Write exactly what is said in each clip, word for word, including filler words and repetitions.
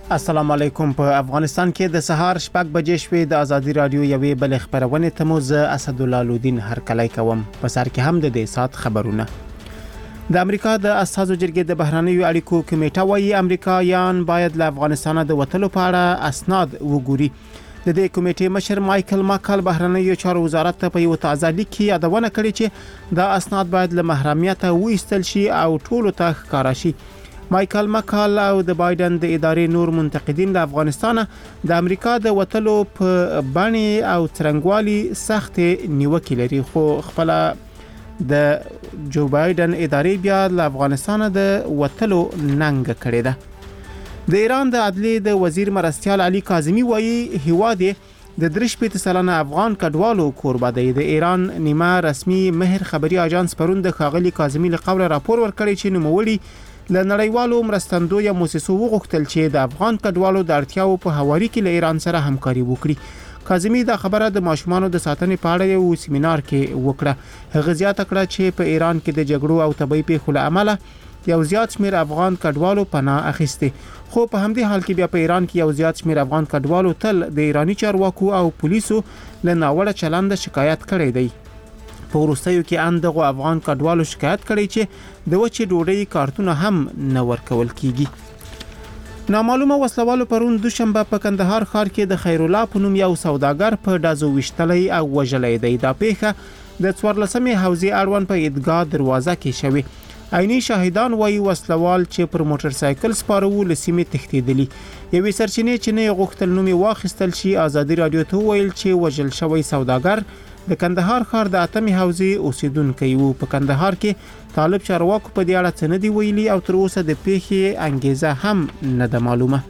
السلام علیکم. په افغانستان کې د سهار شپږ بجې شوې د ازادي رادیو یوې بل خبرونه ته مو زه اسد الله لودین هرکلی کوم. په سر کې هم د دې سات خبرونه. د امریکا د اساسو جرګې د بهرانیو اړیکو کمیټه وايي امریکایان باید له افغانستان د وټلو په اړه اسناد وګوري. د دې کمیټې مشر مایکل ماکل بهرانیو چارو وزارت ته په یو تازه لیک کې یادونه کړې چې دا اسناد باید له محرمیت وایستل شي او ټولو ته ښکارا شي. مایکل ماکل او د بایدن د ادارې نور منتقدین د افغانستان د امریکا د وټلو په باندې او څرنګوالي سخت نیوکې لري، خو خپل د جو بایدن ادارې بیا د افغانستان د وټلو ننګ کړی ده. د ایران د عدلیې د وزیر مرستیال علي کاظمی وایي هیواد د درش په سلنه افغان کډوالو کوربه دی. د ایران نیمه رسمي مهر خبري اژانس پرون د خاغلی کاظمی له قوله راپور ورکړی چې نوموړي له نړیوالو مرستندویه مؤسسو وغوښتل چې د افغان کډوالو د اړتیاو په هواري کې له ایران سره همکاري وکړي. کاظمی دا خبره د ماشومانو د ساتنې په اړه یو سیمینار کې وکړه. هغه زیاته کړه چې په ایران کې د جګړو او طبي پیښو له امله یو زیات شمیر افغان کډوالو پناه اخیسته، خو په همدې حال کې بیا په ایران کې یو زیات شمیر افغان کډوالو تل د ایرانی چارواکو او پولیسو له ناوړه چلند شکایت کړی دی. په وروستیو کې اندغه افغان کډوالو شکایت کړی چې د وچې ډوډۍ کارتونه هم نه ورکول کیږي. نامعلومه وسلوالو پرون دوشنبه په کندهار ښار کې د خیر الله په نوم یو سوداګر په ډازو وشتلې او وژلې دی. دا پیښه د څوارلسمې حوزې اړوند په عیدګاه دروازه کې شوې. عیني شاهدان وایي وسلوال چې پر موټر سایکل سپارو لسیمه تختیدلی. یوې سرچینې چې نه غوښتل نومي واخیستل شي ازادي رادیو ته ویل چې وژل شوی سوداګر د کندهار ښار د اتمې حوزې اوسیدونکو وو. په کندهار کې طالب چارواکو په دې اړه څه نه دی ویلي او تر اوسه د پیښې انګیزه هم نه ده معلومه.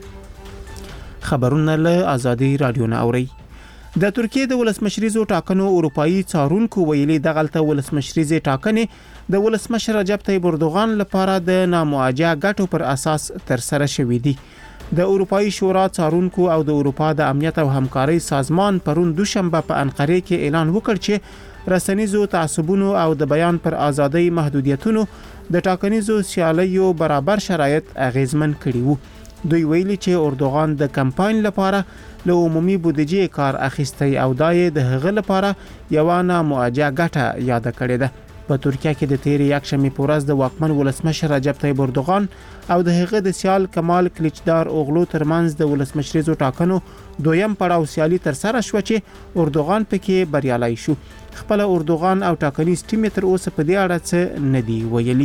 خبرونه له ازادي رادیو نه اوري. د ترکیه د ولسمشریزو ټاکنو اروپאי څارونکو ویلي دغلته ولسمشریزې ټاکنې د ولسمشر رجب طیب اردوغان لپاره د نامواجه ګټو پر اساس تر سره شوې دي. د اروپאי شورا څارونکو او د اروپا د امنیت او همکارۍ سازمان پرون دوشنبه په انقره کې اعلان وکړ چې رسنیزو تعصبونو او د بیان پر ازادۍ محدودیتونو د ټاکنیزو سیالیو برابر شرایط اغیزمن کړي وو. دوی ویلي چې اردوغان د کمپاین لپاره له عمومي بودیجې کار اخیستی او دای د هغه لپاره یو نامواجه ګټه یاد کړې ده. په ترکیه کې د تیرې یکشنبې په ورځ د واکمن ولسمشر رجب طیب اردوغان او د هغه د سیال کمال کلیچدار اوغلو ترمنځ د ولسمشریزو ټاکنو دویم پړاو سیالي تر سره شو چې اردوغان پکې بریالي شو. خپل اردوغان او ټاکنیز ټیم تر اوسه په دې اړه څه نه دی ویلي.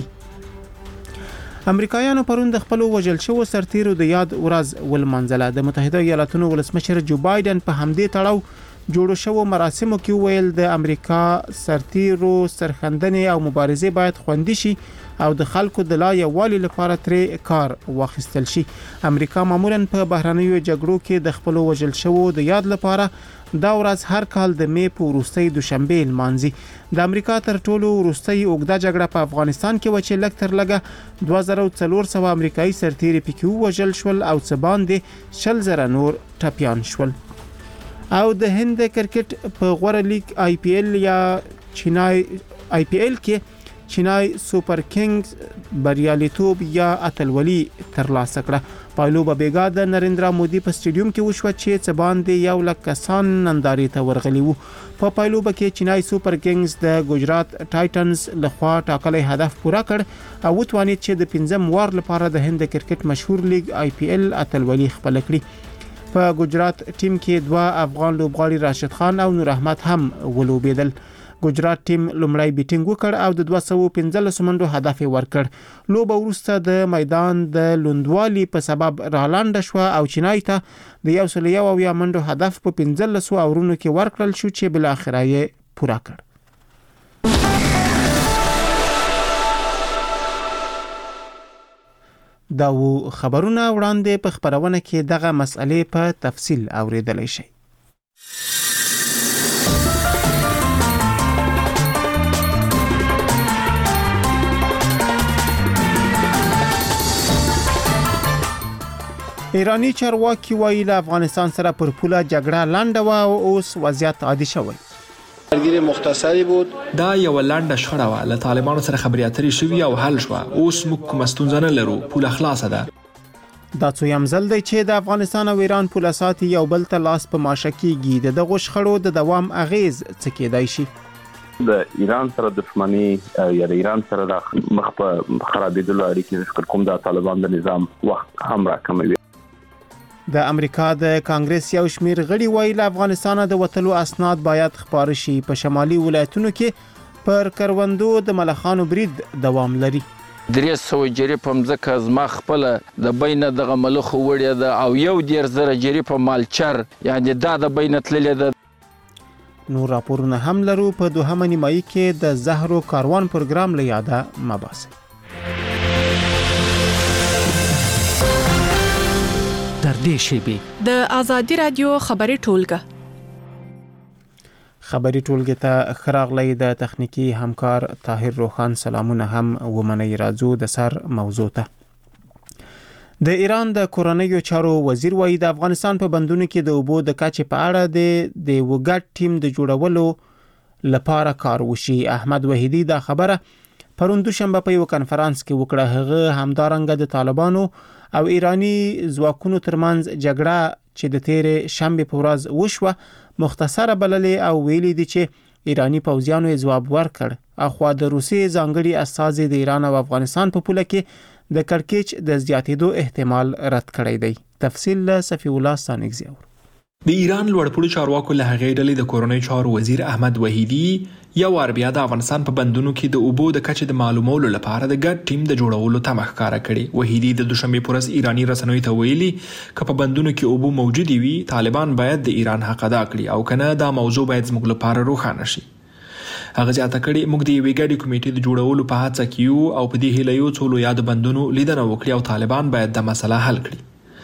امریکایانو پرون د خپل وژل شو سرتیرو د یاد ورځ ولمنځله. د متحده ایالاتونو ولسمشر جو بایدن په همدې تړاو جوړو شو مراسمو کې ویل د امریکا سرتیرو سرخندنې او مبارزې باید خوندي شي او د خلکو د لا یووالي لپاره ترې کار واخیستل شي. امریکا معمولا په بهرنیو جګړو کې د خپل وژل شو د یاد لپاره دا ورځ هر کال د می په وروستۍ دوشنبه لمانځي. د امریکا تر ټولو وروستۍ اوږده جګړه په افغانستان کې و چې لږ تر لږه دوه زره څلور سوه امریکایي سرتیري پکې وژل شول او څه باندې شل زره نور ټپیان شول. او د هند کرکټ په غوړه لیگ آی پی ایل یا چینای آی پی ایل کې چینای سوپر کینګز بریالیتوب یا اتلولي ترلاسه کړه. پایلوبه بیګا د نریندرا مودي په سټیډیوم کې وشو چې څه باندې یو لک کسان ننداري ته ورغلي وو. په پایلوبه کې چینای سوپر کینګز د ګجرات ټایټنز لخوا ټاکلي هدف پوره کړ او وتوانید چې د پنځم وار لپاره د هند کرکټ مشهور لیگ آی پی ایل اتلولي خپل کړي. په ګجرات ټیم کې دوه افغان لوبغاړي راشد خان او نور احمد هم ولوبېدل. ګجرات ټیم لومړی بیټینګ وکړ او د دوه سوه پنځلس منډو هدف ورکړ. لوبه وروسته د میدان د لوندوالي په سبب رالاند شو او چینای ته د یو سل یو اویا منډو هدف په پنځلس اورونو کې ورکړل شو چې بل اخر یې پوره کړ. دا و خبرونه وړاندې په خبرونه کې دغه مسئلې په تفصیل اوریدلای شئ. ایرانی چارواکي وایي له افغانستان سره پر پوله جګړه لنډه و او اوس وضعیت عادي شوی. درگیری مختصری بود. دا یو لنډه شخړه وه، له طالبانو سره خبرې اترې شوې او حل شوه. اوس موږ کومه ستونزه نه لرو، پوله خلاصه ده. دا څویم ځل دی چې د افغانستان او ایران پوله ساتي یو بل ته لاس په ماشه کیږي. د دغو شخړو د دوام اغیز څه کېدای شي؟ د ایران سره دښمنی یا د ایران سره د مخ په خرابېدلو اړیکې فکر کوم د طالبان د نظام وخت هم راکموي. د امریکا د کانګرس یو شمیر غړي وایي له افغانستانه د وتلو اسناد باید خپاره شي. په شمالي ولایتونو کې پر کروندو د ملخانو برید دوام لري. درې سوه جریب مځکه زما خپله د بینه دغه ملخو وړې ده او یو دېرش زره جریب مالچر، یعنې دا د بینه تللې ده. نور راپورونه هم لرو. په دوهمه نیمایي کې د زهرو کاروان پروګرام له یاده مباسي. در دې شیبې د آزادي رادیو خبري ټولګه خبري ټولګه ته خراغلی د تخنیکی همکار طاهر روخان سلامونه هم ومني. راځو د سر موضوع ته. د ایران د کورنیو چارو وزیر وایي د افغانستان په بندونو کې د اوبو د کچې په اړه د د وګړ ټیم د جوړولو لپاره کار وشي. احمد وحیدی دا خبره پرون دوشنبه په یو کانفرنس کې وکړه. هغه همدارنګه د طالبانو او ایرانی ځواکونو ترمنځ جګړه چې د تیرې شنبه په ورځ وشوه مختصره بللې او ویلي دي چې ایرانی پوځیانو جواب ورکړ. اخوا د روسي ځانګړي استازي د ایران او افغانستان په پوله کې د کړکېچ د زیاتېدو احتمال رد کړی دی. تفصیل له صفی الله ستانکزی. د ایران لوړپوړو چارواکو له هغې ډلې د کورنیو چارو وزیر احمد وحیدی یو وار بیا د افغانستان په بندونو کې د اوبو د کچې د معلومولو لپاره د ګډ ټیم د جوړولو تمه ښکاره کړې. وحیدی د دوشنبه پر ورځ ایرانی رسنیو ته ویلي که په بندونو کې اوبو موجودې وي طالبان باید د ایران حق ادا کړي او کنه دا موضوع باید زموږ لپاره روښانه شي. هغه زیاته کړي موږ د یوې ګډې کمیټې د جوړولو په هڅه کې یو او په دې هیله یو څو لویو بندونو لیدنه وکړي او طالبان باید د مسله حل کړي.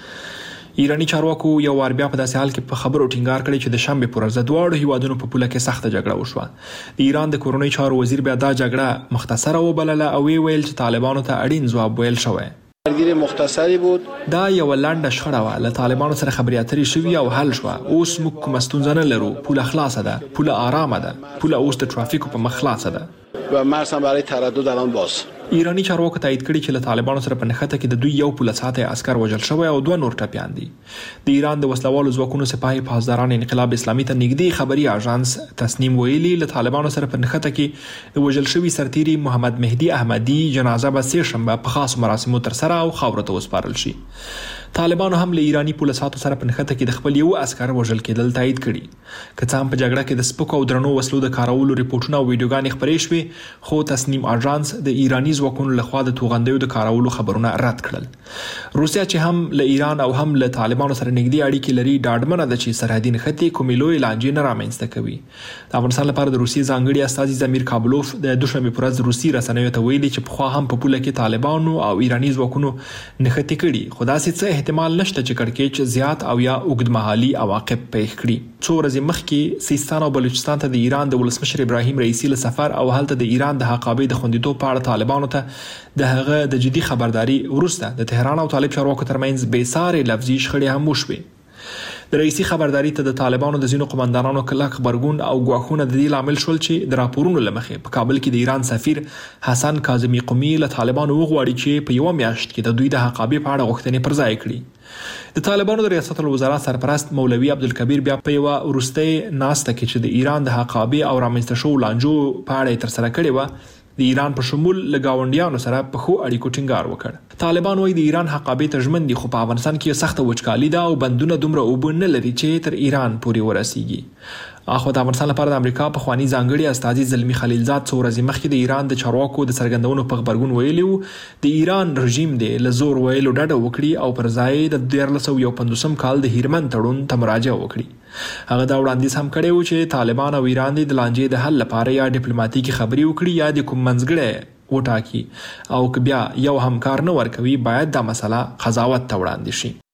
ایرانی چارواکو یو وار بیا په داسې حال کې په خبرو ټینګار کړی چې د شنبه پر ورځ دواړو هیوادونو په پوله کې سخته جګړه وشوه. د ایران د کورنیو چارو وزیر بیا دا جګړه مختصره وبلله او ویل چې طالبانو ته اړین ځواب ویل شوی. درگیری مختصری بود. دا یو لنډه شخړه وه، له طالبانو سره خبرې اترې شوي او حل شوه. اوس موږ کومه ستونزه نه لرو، پوله خلاصه ده، پوله آرامه ده، پوله اوس د ترافیکو په مخ خلاصه ده و مرز هم برای تردد الان باز. ایرانی چارواکو تایید کړي چې له طالبانو سره په نښته کې د دوی یو پوله ساتي عسكر وژل شوی او دوه نور ټپیان دي. د ایران د وسلوالو ځواکونو سپاهي پاسداران انقلاب اسلامي ته نږدې خبري اژانس تسنیم ویلي له طالبانو سره په نښته کې د وژل شوی سرتیري محمد مهدي احمدي جنازه به سه شنبه په خاص مراسمو تر سره او خاورو ته وسپارل شي. طالبانو هم له ایرانی پوله ساتو سره په نښته کې د خپل یو عسكر وژل کېدل تایید کړي. که څه هم په جګړه کې د سپکو او درنو وسلو د کارولو ریپورتونه او ویډیوګانې خپرې شوې، خو تسنیم اژانس د ایرانی ځواکونو لخوا د توغندیو د کارولو خبرونه رد کړل. روسیا چې هم له ایران او هم له طالبانو سره نږدې اړیکې لري ډاډمنه ده چې سرحدي نښتې کومې لویې لانجې نه رامنځته کوي. د افغانستان لپاره د روسیې ځانګړي استازي زمیر کابلوف د دوشنبه پر ورځ روسي رسنیو ته ویلي چې پخوا هم په پوله کې طالبانو او ایرانی ځواکونو نښتې کړي، خو داسې څه احتمال نشته چې کړکېچ زیات او یا اوږدمهالي عواقب پیښ کړي. څو ورځې مخکې سیستان او بلوچستان ته د ایران د ولسمشر ابراهیم رئیسي له سفر او هلته د ایران د حقابې د خوندیتوب په اړه طالبانو ته د هغه د جدي خبرداري وروسته د تهران او طالب چارواکو ترمنځ بې ساري لفظي شخړې هم وشوې. د رئیسي خبرداري ته د طالبانو د ځینو قومندانانو کلک غبرګون او ګواښونه د دې لامل شول چې د راپورونو له مخې په کابل کې د ایران سفیر حسن کاظمي قومي له طالبانو وغواړي چې په یوه میاشت کې د دوی د حقابې په اړه غوښتنې پر ځای کړي. د طالبانو د ریاست الوزرا سرپرست مولوي عبدالکبیر بیا په یوه وروستۍ ناسته کې چې د ایران د حقابې او رامنځته شوو لانجو په اړه یې ترسره کړې وه، د ایران په شمول له ګاونډیانو سره په ښو اړیکو ټینګار وکړ. طالبان وایي د ایران حقابې ته ژمن دي، خو په افغانستان کې سخته وچکالي ده او بندونه دومره اوبه نه لري چې تر ایران پورې ورسیږي. اخو د افغانستان لپاره د امریکا په خواني ځانګړي استازي زلمی خلیلزاد څو ورځې مخکې د ایران د چارواکو د څرګندونو په خبرګون ویلي وو د ایران رژیم دی له زور ویلو ډډه وکړي او پر ځای د دیارلس سوه یو پنځوسم کال د هیرمن تړون ته مراجعه وکړي. هغه دا وړاندیز هم کړی و چې طالبان او ایران د لانجې د حل لپاره یا ډیپلوماټیکي خبرې وکړي یا د کوم منځګړی وټاکي او که بیا یو همکار نه ورکوي باید دا مسله قضاوت ته وړاندې شي.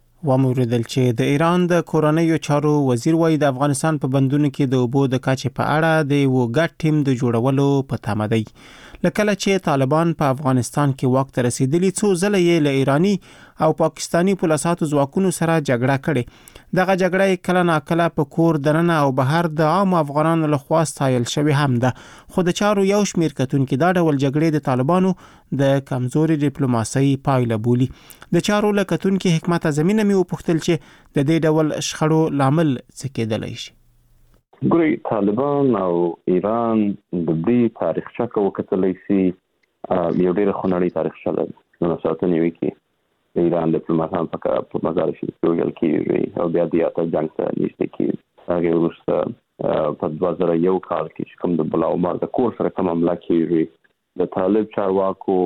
وموردل چې د ایران د کورنیو چارو وزیر وایي د افغانستان په بندونو کې د اوبو د کچې په اړه د یو ګډ ټیم د جوړولو په تمه دی. لکه چې طالبان په افغانستان کې واک ته رسیدلی څو ځله یې له ایرانی او پاکستانی پولیساتو ځواکونو سره جګړه کړې. دغه جګړه کله ناکله په کور دننه او بهر د عام افغانانو لخوا ستایل شوې هم ده، خو د چارو یو شمېر کتونکي دا ډول جګړې د طالبانو د کمزوري ډیپلوماسۍ پایله بولي. د چارو له کتونکي حکمت زمینه مې وپوښتل چې د دې ډول شخړو لامل څه کېدلی شي. ګوري طالبان او ایران د دې تاریخچه کو کتلای شي یو ډېر خونړی تاریخچه ده. نو ساتنې وی کې ایران ډیپلوماټان په مزار شي یو کې او بیا د اته جنگ ته نشته کې هغه ورسته په دوه زره یو کال کې کوم د بلاو مار د کور سره کوم عمله کیږي د طالب چارواکو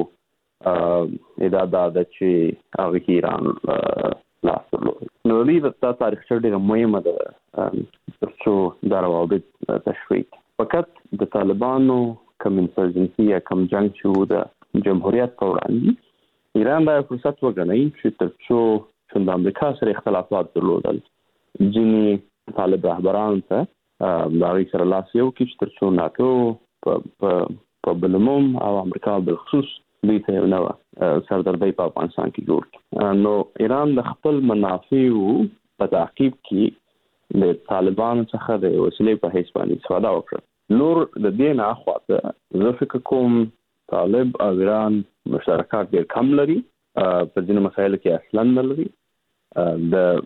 ادعا ده چې هغه ایران لاسلو نو دې د تاریخ ډېر مهمه ده ترڅو دا روابط تشویق فقط د طالبانو کوم انسرجنسي یا کوم جنگ چې د جمهوریت په وړاندې ایران دا فرصت وګڼي چې ترڅو چې د امریکا سره اختلافات درلودل ځینې طالب رهبران ته دا غي سره لاس یو کې چې ترڅو ناتو په په بلموم او امریکا بالخصوص دوی ته نو سردردي په افغانستان کې جوړ نو ایران د خپل منافعو په تعقیب کې د طالبانو څخه د وسیلې په حیث باندې استفاده وکړه. نور د دې نه اخواته زه فکر کوم طالب او ایران مشترکات ډېر کم لري په ځینو مسایلو کې اصلا نه لري. د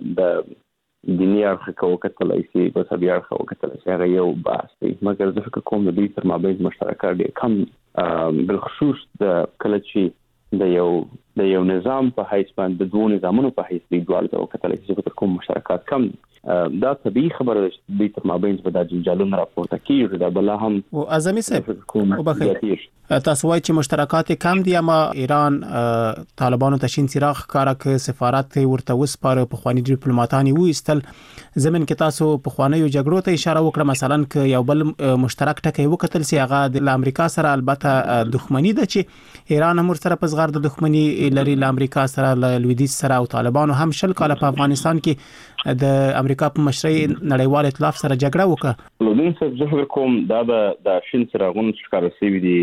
د دیني اړخ کو کتلای شي په سبي اړخ کو کتلای شي هغه یو بحث دی مګر زه فکر کوم د دې تر مابین مشترکات ډېر کم بالخصوص د کله چې د یو د یو نظام په حیث باندې د دوه نظامونو په حیث دی دوه او کتلای شي فکر کوم مشترکات کم دا طبيعي خبره ده چې د تر مابین په د جنجالونو راپورته کیږي دا بل هم او اعظمي صاحب او بخیر تاسو وایي چې مشترکات کم دي اما ایران طالبانو ته شین څراغ کارا ک سفارت ورته وسپاره په خواني ډیپلوماټانی وېستل زمين کې تاسو په خواني جګړو ته اشاره وکړه مثلا ک یو بل مشترک ټکی وکتل سی هغه د امریکا سره البته دښمنی ده چې ایران هم سره په زغر د دښمنی لري ل امریکا سره ل لویدیځ سره او طالبانو هم شل کاله په افغانستان کې د امریکا په مشرۍ نړیوال ائتلاف سره جګړه وکړه. لودین صاحب زه فکر کوم دا د شین څراغونو ښکار شوی دی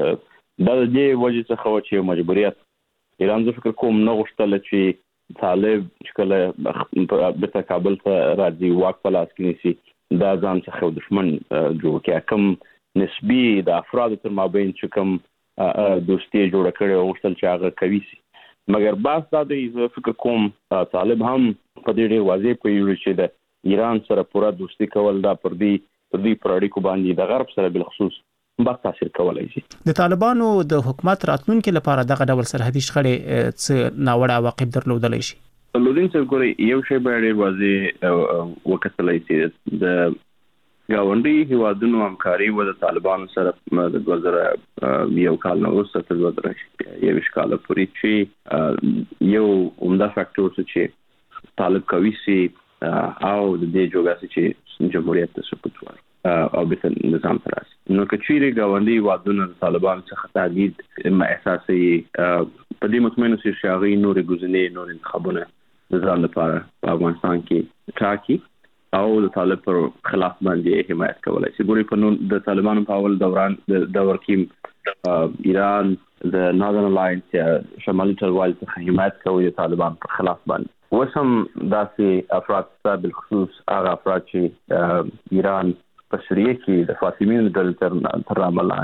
دا د دې وجه څخه چې مجبوریت ایران زه فکر کوم نه غوښتل چې طالب چې کله په کابل ته راځي واک په لاس کې نیسي دا ځان څخه دښمن جوړ کړي کوم نسبی د افراد تر مابین چې کوم دوستي جوړ کړي او غوښتل چې هغه کوي سي مګر باز دا د فکر کوم طالب هم په دې ډېر واضح کوي چې د ایران سره پوره دوستي کول دا پر دې پر دې پراړي کو باندې د غرب سره بل خصوص با تاثیر کولای شي. د طالبانو د حکومت راتلونکو لپاره دغه ډول سرحدي شخړې څه ناوړه عواقب درلودلی شي. لودین څه ګوري یو شی به ډېر واضح وکړلای شي د گاونډي هیوادونو همکاري و د طالبانو سره د دوه زره یو کال نه وروسته تر دوه زره یو کال پورې چې یو عمده فاکټور چې طالب کوي سي او د دې جوګاسي چې جمهوریت ته سقوط ور او به نظام تراس نو کچيري گاونډي هیوادونو د طالبانو څخه تهدید ما احساسي په دې مطمئن سي شاغي نور ګزنې نور انتخابونه نظام لپاره په افغانستان کې ټاکي او د طالب پر خلاف باندې حمایت کولای شي. ګوري په نو د طالبانو په اول دوران د دور کې ایران د ناردن الاینس یا شمالي ټلوال څخه حمایت کوي د طالبان پر خلاف باندې وسم داسې افراد ته بالخصوص هغه افراد چې ایران په سوریه کې د فاطمیون د تر عمل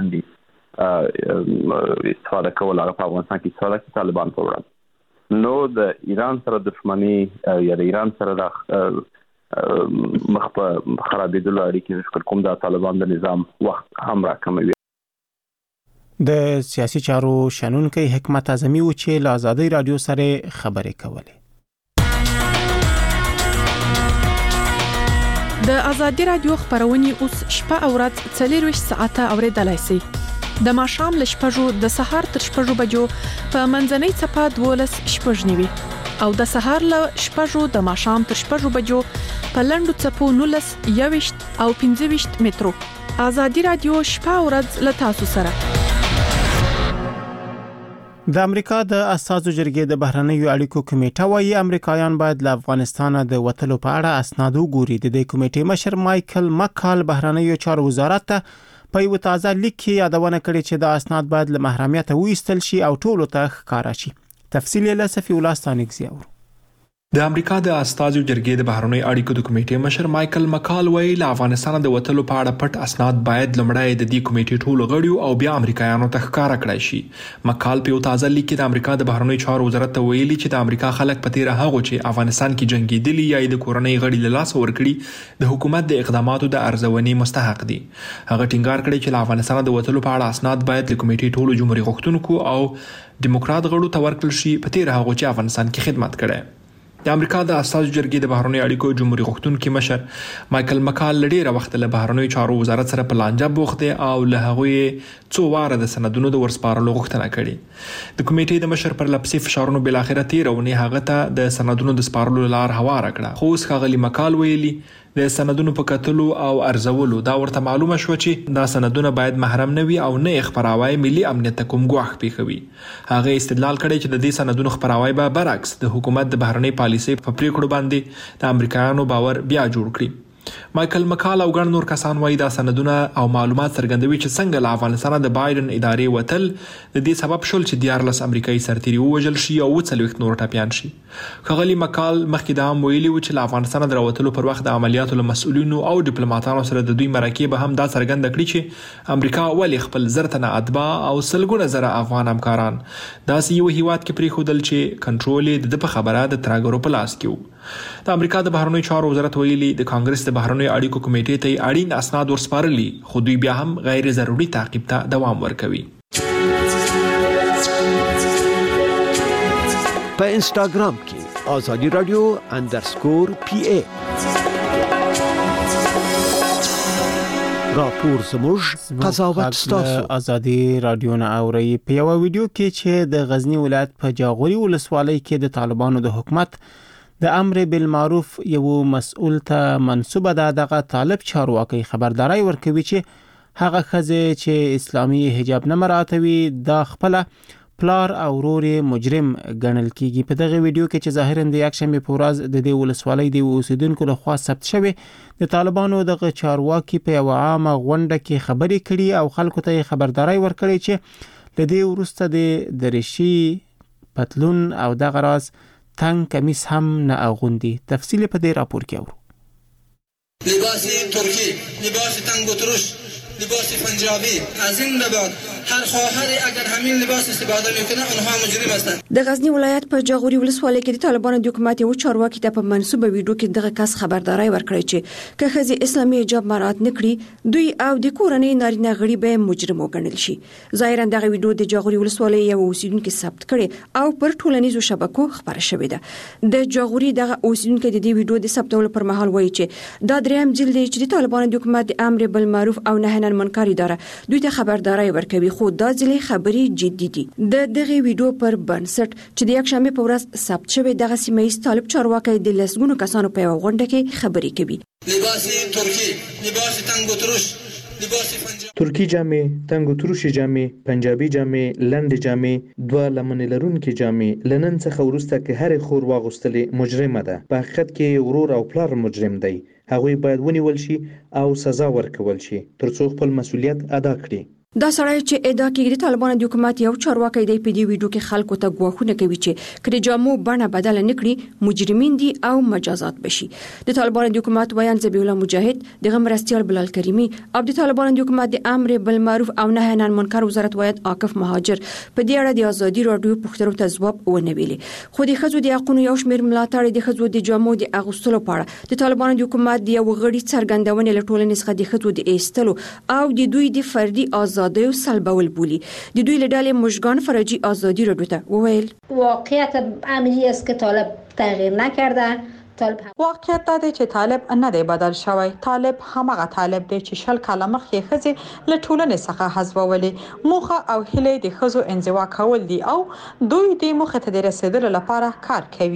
لاندې استفاده کول هغه په افغانستان کې استفاده کوي طالبان په وړاندې نو د ایران سره دښمنی یا د ایران سره د مخ په خرابېدلو اړیکې ذکر کوم د طالبان د نظام وخت هم راکموي. د سیاسي چارو شنونکي حکمت اعظمي و چې له آزادۍ رادیو سره خبرې کولې. د آزادۍ رادیو خبرونه اوس شپه او ورځ څلور ساعته اوریدلای شئ. د ماښام ل شپږو د سهار تر شپږو بجو په منځنۍ صفه دولس شپږ نیوي او د سهار ل شپږو د ماښام تر شپږو بجو په لندو صفو نولس یوشت او پنځه وشت مترو. آزادۍ رادیو شپه او ورځ ل تاسو سره. د امریکا د اساسو جرګې د بهرنیو اړیکو کمیټه وايي امریکایان باید له افغانستان د وټلو په اړه اسناد وګوري. د دې کمیټې مشر مایکل مکال بهرنیو چارو وزارت ته په یو تازه لیک کې یادونه کړې چې د اسناد باید له محرمیت وایستل شي او ټولو ته ښکارا شي. تفصیل یې له صفی الله ستانکزي اورو. د امریکا د استازو جرګې د بهرنۍ اړیکو د کمیټې مشر مایکل مکال وایي له افغانستان د وتلو په اړه پټ اسناد باید لمړی د دې کمیټې ټولو غړیو او بیا امریکایانو ته ښکارا کړای شي. مکال په یو تازه لیک کې د امریکا د بهرنۍ چارو وزارت ته ویلي چې د امریکا خلک په تیر هغه چې افغانستان کې جنگیدلي یا د کورنۍ غړي له لاس ورکړي د حکومت د اقداماتو د ارزونې مستحق دي. هغه ټینګار کړی چې له افغانستان د وتلو په اړه اسناد باید د کمیټې ټولو جمهوریت غوښتونکو او دیموکرات غړو ته ورکړل شي په تیر هغه چې افغانستان کې خدمت کړي. د امریکا د استازو جرګې د بهرنۍ اړیکو جمهوریت غوښتونکي مشر مایکل مکال ډیره وخت له بهرنۍ چارو وزارت سره په لانجه بوخت دی او له هغه څو واره د سندونو د ورسپارلو غوښتنه کړې. د کمیټې د مشر پر لپسې فشارونو بل اخره تیرونه هغه ته د سندونو د سپارلو لار هواره کړه. خو اوس ښاغلي مکال ویلي د سندونو په کتلو او ارزولو دا ورته معلومه شو چې دا سندونه باید محرم نه وي او نه خبراوي ملي امنیت ته کوم ګواښ پیښوي. هغه استدلال کړی چې د دې سندونو خبراوي به برعکس د حکومت د بهرنۍ پالیسۍ په پریکړو باندې د امریکایانو باور بیا جوړ کړي. مایکل مکال او ګڼ نور کسان وایي دا سندونه او معلومات څرګندوي چې څنګه له افغانستان د بایدن ادارې وتل د دې سبب شول چې دیارلس امریکایي سرتیري ووژل شي او څلوېښت نور ټپیان شي. ښاغلي مکال مخکې دا هم ویلي و چې له افغانستان د راوتلو پر وخت د عملیاتو له مسؤلینو او ډیپلوماټانو سره د دوی مرکې به هم دا څرګنده کړي چې امریکا ولې خپل زر تنه اتباع او سلګونه زره افغان همکاران داسې یو هیواد کې پرېښودل چې کنټرول یې د په خبره د ترهګرو په لاس کې و. د امریکا د بهرنۍ چارو وزارت ویلي د کانګرس د بهرنۍ اړیکو کمیټې ته اړین اسناد ورسپارلي خو دوی بیا هم غیر ضروري تعقیب ته دوام ورکوي. په انستاګرام کې آزادی رادیو اندرسکور پی ای راپور زموږ قضاوت ستاسو. آزادی رادیو نه اوري په یو ویډیو کې چې د غزنی ولایت په جاغوري ولسوالۍ کې د طالبانو د حکومت د امر بالمعروف یو مسؤل ته منسوبه ده دغه طالب چارواکي خبرداري ورکوي چې هغه خزه چې اسلامي حجاب نه مراعاتوي د خپل پلار او ورور مجرم ګڼل کیږي. په دغه ویډیو کې چې ظاهرا د یک شنبه په ورځ د دې ولسوالۍ د اوسیدونکو لخوا ثبت شوی د طالبانو دغه چارواکي په یو عامه غونډه کې خبرې کړي او خلکو ته خبرداري ورکړي چې د دې ورسته د درشي پتلون او دغه راز تنگ کمیس هم نه اغوندي. تفصیل په دې راپور کې اورو. لباس ترکی، لباس تنگ و ترش، لباس پنجابی از این به بعد هر خواهری اگر همین لباس استفاده میکنه اونها مجرم هستند. د غزنی ولایت په جاغوري ولسوالۍ کې د طالبانو د حکومت یو چارواکي ته په منسوبه ویډیو کې دغه کس خبرداري ورکړی چې که خزي اسلامي حجاب مراعات نکړي دوی او د کورنۍ نارینه غړي به مجرم وګڼل شي. ظاهرا دغه ویډیو د جاغوري ولسوالۍ یو اوسیدونکو ثبت کړي او پر ټولنیزو شبکو خبره شوې ده. د جاغوري دغه اوسیدونکو د دې ویډیو د ثبتولو پر مهال وایي چې دا دریم ځل دی چې د طالبانو د حکومت د امر بالمعروف او نهی عن المنکر اداره دوی ته خبرداري ورکوي خو دا ځل خبري جدي دي. د دغه ویډیو پر بنسټ چې د یک شنبه په ورځ ثبت شوی دغه سیمه طالب چارواکي د لسګونو کسانو په غونډه کې خبري کوي. لباس ترکی، لباس تنگ و ترش، لباس پنجابی ترکی جامې، تنگ و ترش جامې، پنجابي جامې، لند جامې، دوه لمن لرونکي جامې لنن څخه ورسته کې هر خور واغوستلې مجرمه ده. په حقیقت کې ورور او پلار مجرم دی. هغوی باید ونیول شي او سزا ورکول شي ترڅو خپل مسؤلیت ادا کړي. دا سړی چې ادعا کوي د طالبانو د حکومت یو چارواکي دی په دې ویډیو کې خلکو ته ګواښونه کوي چې کړي جامو بڼه بدل نه کړي مجرمین دي او مجازات بشي. د طالبانو د حکومت ویان ذبیح الله مجاهد د غمرستیال بلال کریمی او د طالبانو د حکومت د امر بالمعروف او نهی عن المنکر وزارت ویان عاکف مهاجر په دې اړه د آزادي رادیو پوښتنو ته ځواب ونه ویلي. خو د خزو د حقوقو یو شمېر ملاتړ د خزو د جامو د اغوستلو په اړه د طالبانو د حکومت د یو غړي څرګندونې له ټولنې څخه د خزو د ایستلو او د دوی د فردي ازادۍ سلبول بولی. د دوی له ډلې مشگان فرجی آزادی را دوته وویل واقعیت عملی است که طالب تغییر نکرده. واقعیت دا دی چې طالب نه دی بدل شوی. طالب همغه طالب دی چې شل کاله مخکې ښځې له ټولنې څخه حذفولې. موخه او هیله د ښځو انزوا کول دي او دوی د موخې ته د رسیدلو لپاره کار کوي.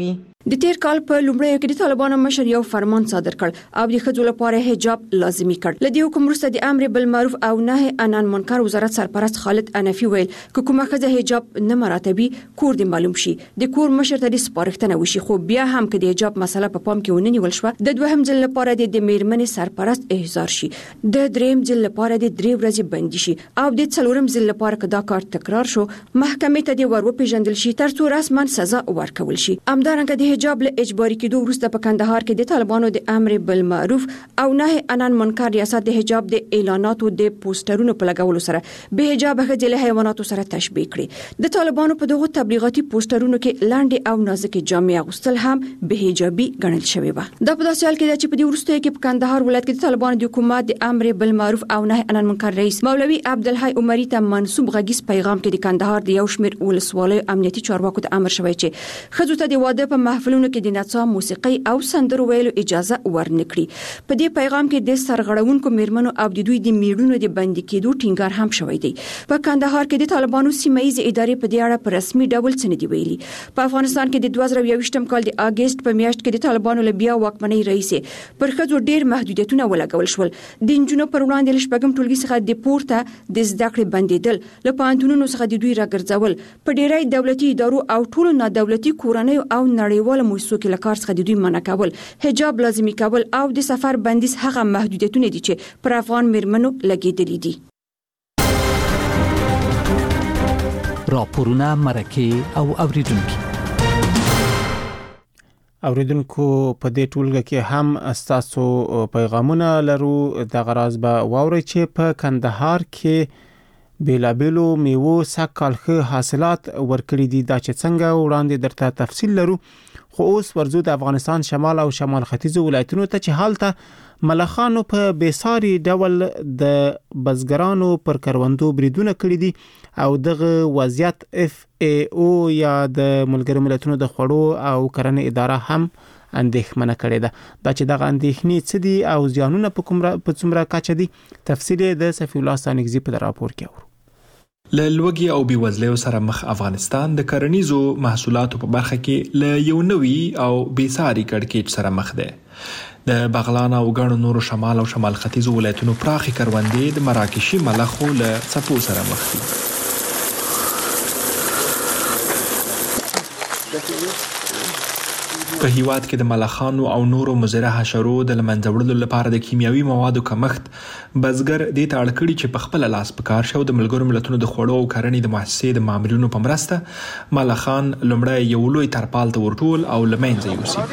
د تیر کال په لومړیو کې د طالبانو مشر یو فرمان صادر کړ او د ښځو لپاره حجاب لازمي کړ. لدې حکم وروسته د امر بالمعروف او نهي عن المنکر وزارت سرپرست خالد انفي ویل چې کومه ښځه حجاب نه مراتبي کور د معلوم شي د کور مشر ته د سپارښتنه وشي، خو بیا هم کې د حجاب مسله په پام کې ونه نیول شو د دوهم ځل لپاره د میرمنې سرپرست احضار شي، د دریم ځل لپاره د درې ورځې بندي شي او د څلورم ځل لپاره کدا کار تکرار شو محکمې ته د ور وپیژندل شي ترڅو رسما سزا ورکول شي. همدارنګه د حجاب له اجباري کېدو وروسته په کندهار کې د طالبانو د امر بالمعروف او نهي عن المنکر ریاست د حجاب د اعلاناتو د پوسټرونو په لګولو سره به حجاب ښځې له حیواناتو سره تشبیه کړي. د طالبانو په دغه تبلیغاتي پوسټرونو کې لاندې او نازکې جامې اغوستل هم به حجابي ګڼل شوی و. د په داسې حال کې چې په دې وروسته کې په کندهار ولایت کې د طالبانو د حکومت د امر بالمعروف او نهي عن المنکر رئیس مولوي عبدالحی عمری ته منسوب غږیز پیغام کې د کندهار د یو شمېر ولسوالیو امنیتي چارواکو ته امر شوی چې ښځو ته د واده په محفلونو کې د نڅا، موسیقي او سندرو ویلو اجازه ورنکړي. په دې پیغام کې د سرغړونکو میرمنو او د دوی د میړونو د بندي کېدو ټینګار هم شوی دی. په کندهار کې د طالبانو سیمایي ادارې په دې اړه په رسمي ډول څه نه دی ویلي. په افغانستان کې د دوه زره یوویشتم کال د اگست په میاشت کې د طالبانو له بیا واکمنۍ رئیس پر ښځو ډېر محدودیتونه ولګول شول. د نجونو پر وړاندې له شپږم ټولګي څخه د پورته د زده کړې بندیدل، له پوهنتونونو څخه د دوی راګرځول، په ډېری دولتي ادارو او ټولو نادولتي کورنیو او نړیوالو مؤسسو کې له کار څخه د دوی منع کول، حجاب لازمي کول او د سفر بندیز هغه محدودیتونه دي چې پر افغان میرمنو لګېدلي دي. راپورونه، مرکې او اوریدونکو اوریدونکو په دې ټولګه کې هم استاسو پیغامونه لرو. د غراض به واوري چې په کندهار کې بیلابیلو میوو سږ ښه حاصلات ورکړي دي. دا چې څنګه وړاندې درته تفصیل لرو، خو اوس ورزو د افغانستان شمال او شمال ختیځو ولایتونو ته چې حالته ملخانو په بیساري ډول د بزګرانو پر کروندو بریدونه کړي دي او دغه وضعیت اف ای او یا د ملګرو ملتونو د خوړو او کرنې اداره هم اندېښمنه کړې ده. دا چې دغه اندېښنې څه دي او زیانونه په کومه په څومره کچه دي، تفصیل د صفی الله ستانکزي په راپور کې اورو. له لوږې او بېوزلۍ سره مخ افغانستان د کرنیزو محصولاتو په برخه کې له یو نوي او بېساري کړکېچ سره مخ دی. د بغلان او ګڼو نورو شمال او شمال ختیځو ولایتونو پراخې کروندې د مراکشي ملخو له څپو سره مخ دي. په هیواد کې د ملخانو او نورو مضره حشرو د لمنځه وړلو لپاره د کیمیاوي موادو کمښت بزګر دې ته اړ کړي چې په خپل لاس په کار شي او د ملګرو ملتونو د خوړو او کرنې د مؤسسې د مامورینو په مرسته ملخان لومړی یو لوی ترپال ته ورټول او له منځه یوسي.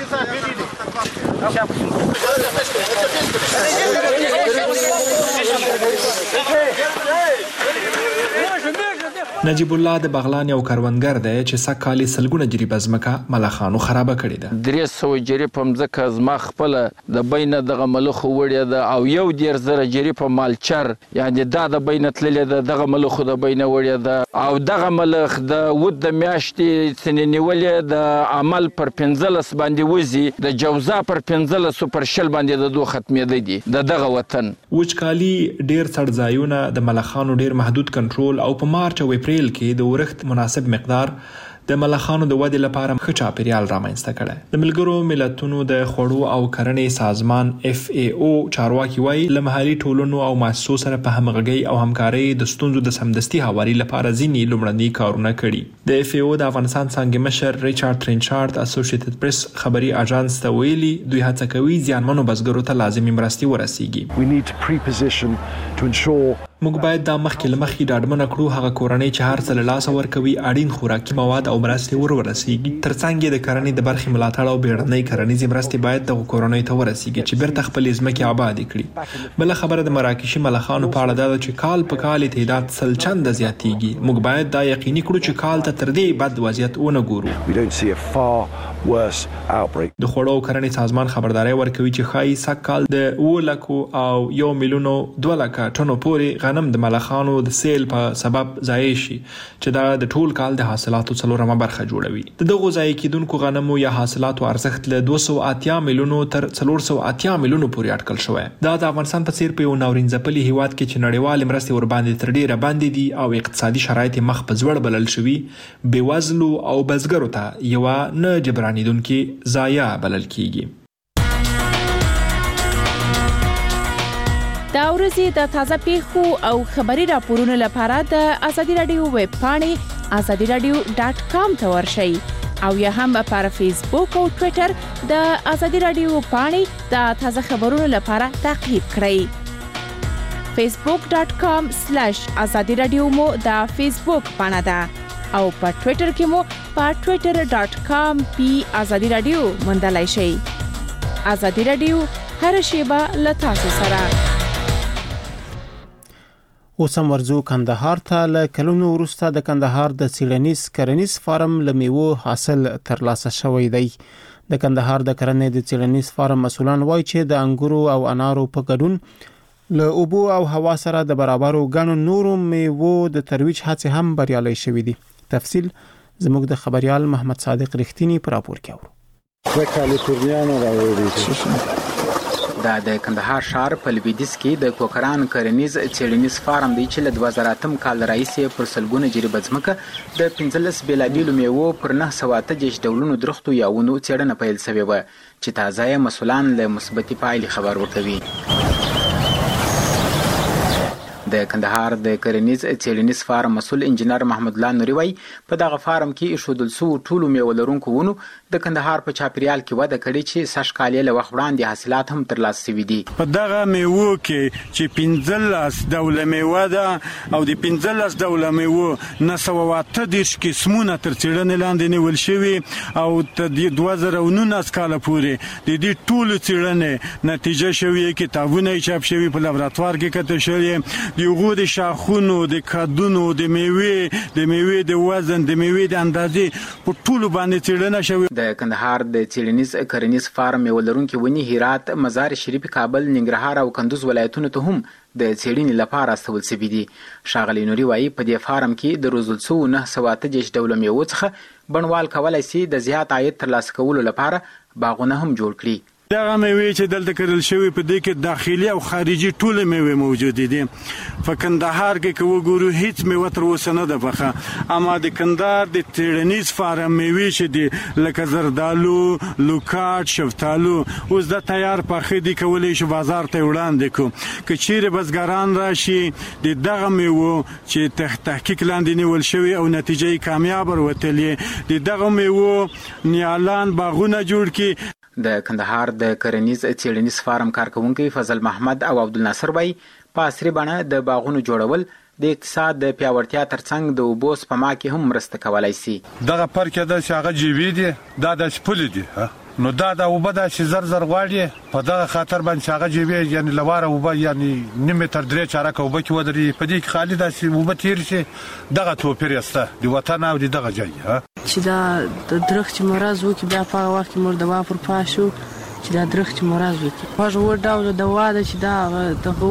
نجیب الله د بغلان یو کروندګر دی چې سږ کال سلګونه جریبه ځمکه ملخانو خرابه کړې ده. درې سوه جریبه ځمکه زما خپله د بینه دغه ملخو وړې ده او یو دېرش زره جریبه مالچر، یعنې دا د بینه تللې ده، دغه ملخو د بینه وړې ده او دغه ملخ د ود د میاشتې څنې نیولې د عمل پر پنځلس باندې وځي، د جوزا پر پنځلسو پر شل باندې د دو ختمېده دي د دغه وطن. وچکالي، ډېر څړځایونه، د ملخانو ډېر محدود کنټرول او په مارچ او اپریل کې د ورښت مناسب مقدار د ملخانو د ودې لپاره ښه چاپیریال رامنځته کړی. د ملګرو ملتونو د خوړو او کرنې سازمان اف ای او چارواکي وایي له محلي ټولنو او مؤسسو سره په همغږۍ او همکارۍ د ستونزو د سمدستي هواري لپاره ځینې لومړني کارونه کړي. د اف ای او د افغانستان څانګې مشر ریچارډ ترینچارډ اسوسییټډ پریس خبري اژانس ته ویلي دوی هڅه کوي زیانمنو بزګرو ته لازمي مرستې ورسیږي. موږ باید دا مخکې له مخکې ډاډمنه کړو هغه کورنۍ چې هر څه له لاسه ورکوي اړین خوراکي مواد او مرستې ور ورسیږي. ترڅنګ یې د کرنې د برخې ملاتړ او بیړنۍ کرنیزې مرستې باید دغو کورنیو ته ورسیږي چې بیرته خپلې ځمکې ابادې کړي. بله خبره د مراکشي ملخانو په اړه دا ده چې کال په کال تعداد سل چنده زیاتیږي. موږ باید دا یقیني کړو چې کال ته تر دې بد وضعیت ونه ګورو. د خوړو او کرنې سازمان خبرداری ورکوي چې ښایي سږ کال د اوه لکو او یو میلیونو دوه لکه ټنو پورې غنم د ملخانو د سیل په سبب ضایع شي چې دا د ټول کال د حاصلاتو څلورمه برخه جوړوي. د دغو ضایع کیدونکو غنمو یا حاصلاتو ارزښت له دوه سوه اتیا میلیونو تر څلور سوه اتیا میلیونو پورې اټکل شوی. دا د افغانستان په څیر په یو ناورین ځپلي هیواد کې چې نړیوال مرستې ورباندې تر ډیره باندې دي او اقتصادي شرایط مخ په ځوړ بلل شوي، بېوزلو او بزګرو ته یوه نه جبرانیدونکې ضایع بلل کیږي. دا ورځې د تازه پیښو او خبري راپورونو لپاره د ازادي رادیو ویب پاڼې ازادي رادیو ډاټ کام ته ورشئ او یا هم پر فیسبوک او ټوئیټر د ازادي رادیو پاڼې د تازه خبرونو لپاره تعقیب کړئ. فیسبوک ډاټ کام سلیش ازادي رادیو مو د فیسبوک پاڼه ده او په ټوئیټر کې مو په ټوئیټر ډاټ کام پی ازادي رادیو موندلای شئ. ازادي رادیو هر شیبه له تاسو سره. اوس هم ورځو کندهار ته. له کلونو وروسته د کندهار د څیړنیز کرنیز فارم له میوو حاصل ترلاسه شوی دی. د کندهار د کرنې د څیړنیز فارم مسؤلان وایي چې د انګورو او انارو په ګډون له اوبو او هوا سره د برابرو ګڼو نورو میوو د ترویج هڅې هم بریالۍ شوې دي. تفصیل زموږ د خبريال محمد صادق رښتینی پر راپور کې اورو. د کالیفورنیا نه راوړي دا د کندهار ښار په لویدیځ کې د کوکران کرنیز څیړنیز فارم دی چې له دوه زره اتم کال راهیسې پر سلګونه جریبه ځمکه د پنځلس بېلابېلو میوو پر نهه سوه اته دېرش ډولونو درختو یا ونو څیړنه پیل شوې وه چې تازه یې مسؤلان له مثبتې پایلې خبر ورکوي. د کندهار د کرنیز څیړنیز فارم مسؤل انجنیر محمد الله نوري وایي په دغه فارم کې ایښودل شوو ټولو میوه لرونکو ونو د کندهار په چاپیریال کې وده کړې چې سږ کال یې له وخت وړاندې حاصلات هم ترلاسه شوي دي. په دغه میوو کې چې پنځلس ډوله میوه ده او د پنځلس ډوله میوو نهه سوه اته دېرش قسمونه تر څیړنې لاندې نیول شوي او تر دوه زره نولس کاله پورې د دې ټولو څیړنې نتیجه شوې، کتابونه یې چاپ شوي، په لابراتوار کې کتل شوي، د هغو د شاخونو، د کدونو، د میوې د میوې د وزن، د میوې د اندازې په ټولو باندې څیړنه شوې. د کندهار د څیړنیز کرنیز فارم میوه لرونکي ونې هرات، مزار شریف، کابل، ننګرهار او کندوز ولایتونو ته هم د څیړنې لپاره استول شوي دي. ښاغلي نوري وایي په دې فارم کې د روزل شوو نهه سوه اته دېرش ډوله میوو څخه بڼوال کولی شي د زیات عاید ترلاسه کولو لپاره باغونه هم جوړ کړي. دغه میوې چې دلته کرل شوی په دې کې داخلي او خارجي ټول میوې موجود دي. په کندهار کې که وګورو هیڅ میوه تر اوسه نه ده پخه، اما د کندهار د څیړنیز فارم میوې چې دي لکه زردالو، لوکاټ، شفتالو اوس د تیار پخې دي، کولی شو بازار ته وړاندې کړو. که چیرې بزګران راشي د دغه میوو چې تحقیق لاندې نیول شوي او نتیجه یې کامیاب وروتلې، د دغه میوو نیالان باغونه جوړ کړي. د کندهار د کرنیز څیړنیز فارم کارکونکي فضل محمد او عبدالناصر وایي په عصري بڼه د باغونو جوړول د اقتصاد د پیاوړتیا ترڅنګ د اوبو سپما کې هم مرسته کولی شي. دغه فرق دا چې هغه جیوي دي، دا د پولې دي، نو دا د اوبه دا چې زر زر غواړي په دغه خاطر باندې هغه جیوي یعنی لواره اوبه یعنی نیمه تر درې چارکه اوبه کې ودرې په دې کې خالي داسې اوبه تیر شي. دغه توپیر یسته د وطن او دغه ځای چې دا د درخت مرز وکي بیا په وخت کې مور دوا پر پاشو چې دا درخت مرز وکي په ور ډول دوا ده چې دا د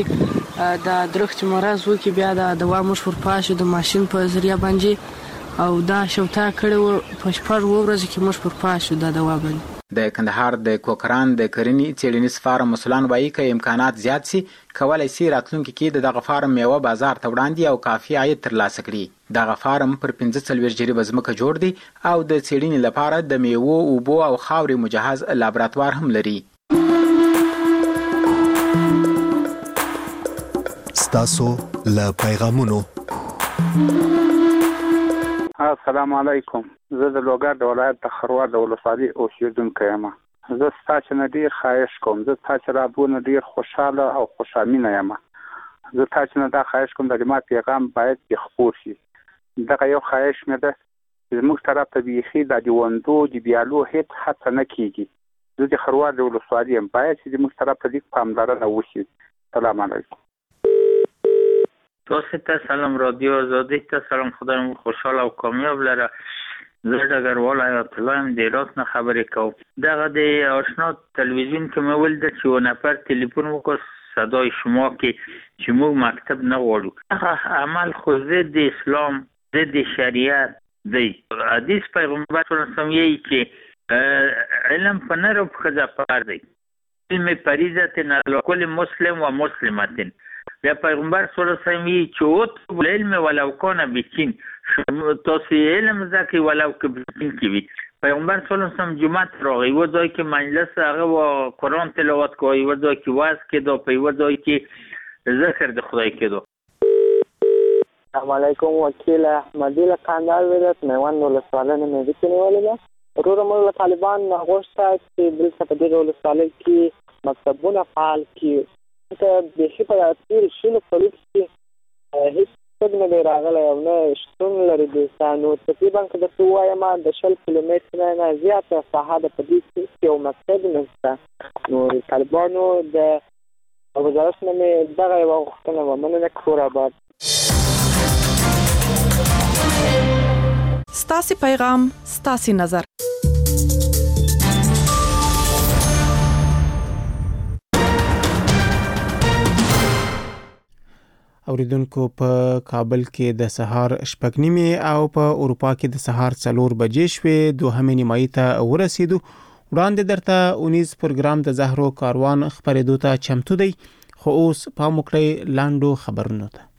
وکي دا درخت مرز وکي بیا دا دوا مش پر پاشو د ماشين په ذریعہ باندې او دا شوتا کړو په شپږ ورځې کې مش پر پاشو دا دوا باندې. د کندهار د کوکران د کرنی څیړنیز فارم مسؤلان وایي که امکانات زیات سي کولای سي راتلونکي کې د دغه فارم میوه بازار ته وړاندې او کافي عاید ترلاسه کړي. دغه فارم پر پنځه څلوېښت جریبه ځمکه جوړ دی او د څیړنې لپاره د میوو، اوبو او خاورې مجهز لابراتوار هم لري. ستاسو له پیغامونو. السلام علیکم. زه د لوګر د ولایت د خروار د ولسوالۍ اوسیدونکی یم. زه ستاسو نه ډیر خواهش کوم، زه تاسو رابونه ډیر خوشاله او خوشامینه یم. زه تاسو نه دا خواهش کوم د ما پیغام باید خپور شي. دغه یو خواهش مې ده چې موږ طرف ته بیخي د دیوندو د بیالو هیڅ هڅه نه کیږي. زه د خروار د ولسوالۍ یم، باید چې موږ طرف ته دې پاملرنه وشي. سلام علیکم. تاسو ته سلام، رادیو آزادی ته سلام. خدایم خوشحال او کامیاب لره. زه ډګروال حیات الله یم، د هرات نه خبرې کوم. دغه د آشنا تلویزیون کې مې ولید چې یو نفر تلیفون وکړ صدای شما که چې موږ مکتب نه غواړو. هغه عمل خو ضد اسلام ضد شریعت دی. حدیث پیغمبر صلی الله علیه وسلم یې چې علم په نر او په ښځه پکار دی. علم فریضة علی کل مسلم و مسلمة. بیا پیغمبر صلی الله علیه وسلم یې چې اطلبوا العلم ولو کان بچین، تاسو علم زده کړئ ولو که بچین کې وي. پیغمبر صلی الله علیه وسلم جمعه ته راغی، یوه ځای کې مجلس هغه و قرآن تلاوت کوه، یوه ځای کې وعظ کېده، په یوه ځای کې ذکر د خدای کېده. السلام علیکم، وکیل احمدی له کندهار ولایت میوند ولسوالۍ نه مې ویډیو نیولې ده. وروره موږ له طالبان نه غوښته چې دلته په دې ولسوالۍ کې مکتبونه فعال کړي. ته بیخي په تېرو شلو کلو کې هېڅ څوک نه دی راغلی او نه شتون لري دلته. نو تقریبا که درته ووایم د شل کیلومتره نه زیاته ساحه ده، په دې کې یو مکتب نشته. نو د طالبانو د وزارت نه مې دغه یوه غوښتنه وه. مننه، کور آباد. ستاسې پیغام ستاسې نظر. اوریدونکو، په کابل کې د سهار شپږ نیمې او په اروپا کې د سهار څلور بجې شوې. دوهمې نیمایي ته ورسېدو. وړاندې درته اونیز پروګرام د زهرو کاروان خپرېدو ته چمتو دی، خو اوس پام وکړئ لاندو خبرونو ته.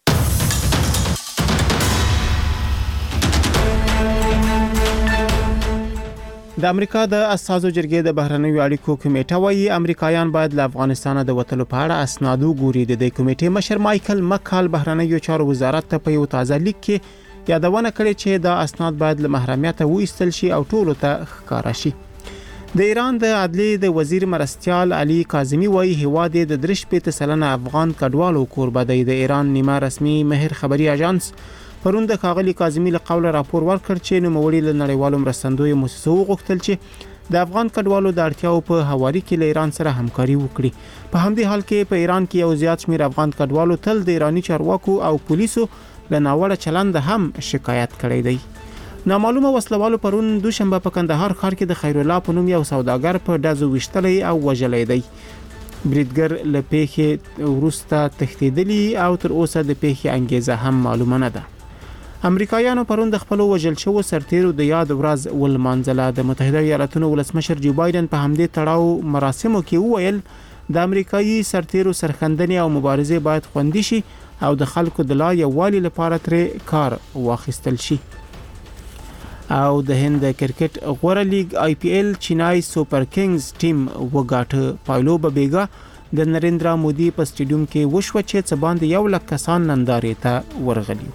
د امریکا د اساسو جرګې د بهرنیو اړیکو کمیټه وايي امریکایان باید له افغانستان د وټلو په اړه اسناد وګوري. د دې کمیټې مشر مایکل مکال بهرنیو چارو وزارت ته په یو تازه لیک کې یادونه کړې چې دا اسناد باید له محرمیت وایستل شي او ټولو ته ښکارا شي. د ایران د عدلیې د وزیر مرستیال علي کاظمي وايي هیواد د درش په سلنه افغان کډوالو کوربه دی. د ایران نیمه رسمي مهر خبري اژانس پرون د ښاغلي کاظمي له قوله راپور ورکړ چې نوموړي له نړیوالو مرستندویو مؤسسو وغوښتل چې د افغان کډوالو د اړتیاو په هواري کې له ایران سره همکاري وکړي. په همدې حال کې په ایران کې یو زیات شمېر افغان کډوالو تل د ایرانی چارواکو او پولیسو له ناوړه چلند هم شکایت کړی دی. نامعلومه وسلوالو پرون دوشنبه په کندهار ښار کې د خیر الله په نوم یو سوداګر په ډزو ویشتلی او وژلی دی. بریدګر له پیښې وروسته تښتېدلی او تر اوسه د پیښې انګیزه هم معلومه نه ده. امریکایانو پرون د خپل وژل شوو سرتیرو د یاد ورځ ولمانځله. د متحده ایالاتونو ولسمشر جو بایدن په همدې تړاو مراسمو کې وویل د امریکایي سرتیرو سرښندنې او مبارزې باید خوندي شي او د خلکو د لا یووالي لپاره ترې کار واخیستل شي. او د هند کرکټ غوره لیگ آی پی ایل چینای سوپر کینګز ټیم وګاټه. پایلو ببیګا د نریندرا مودي په سټیډیوم کې وشو چې څه باندې یو لک کسان نندارې ته ورغلي.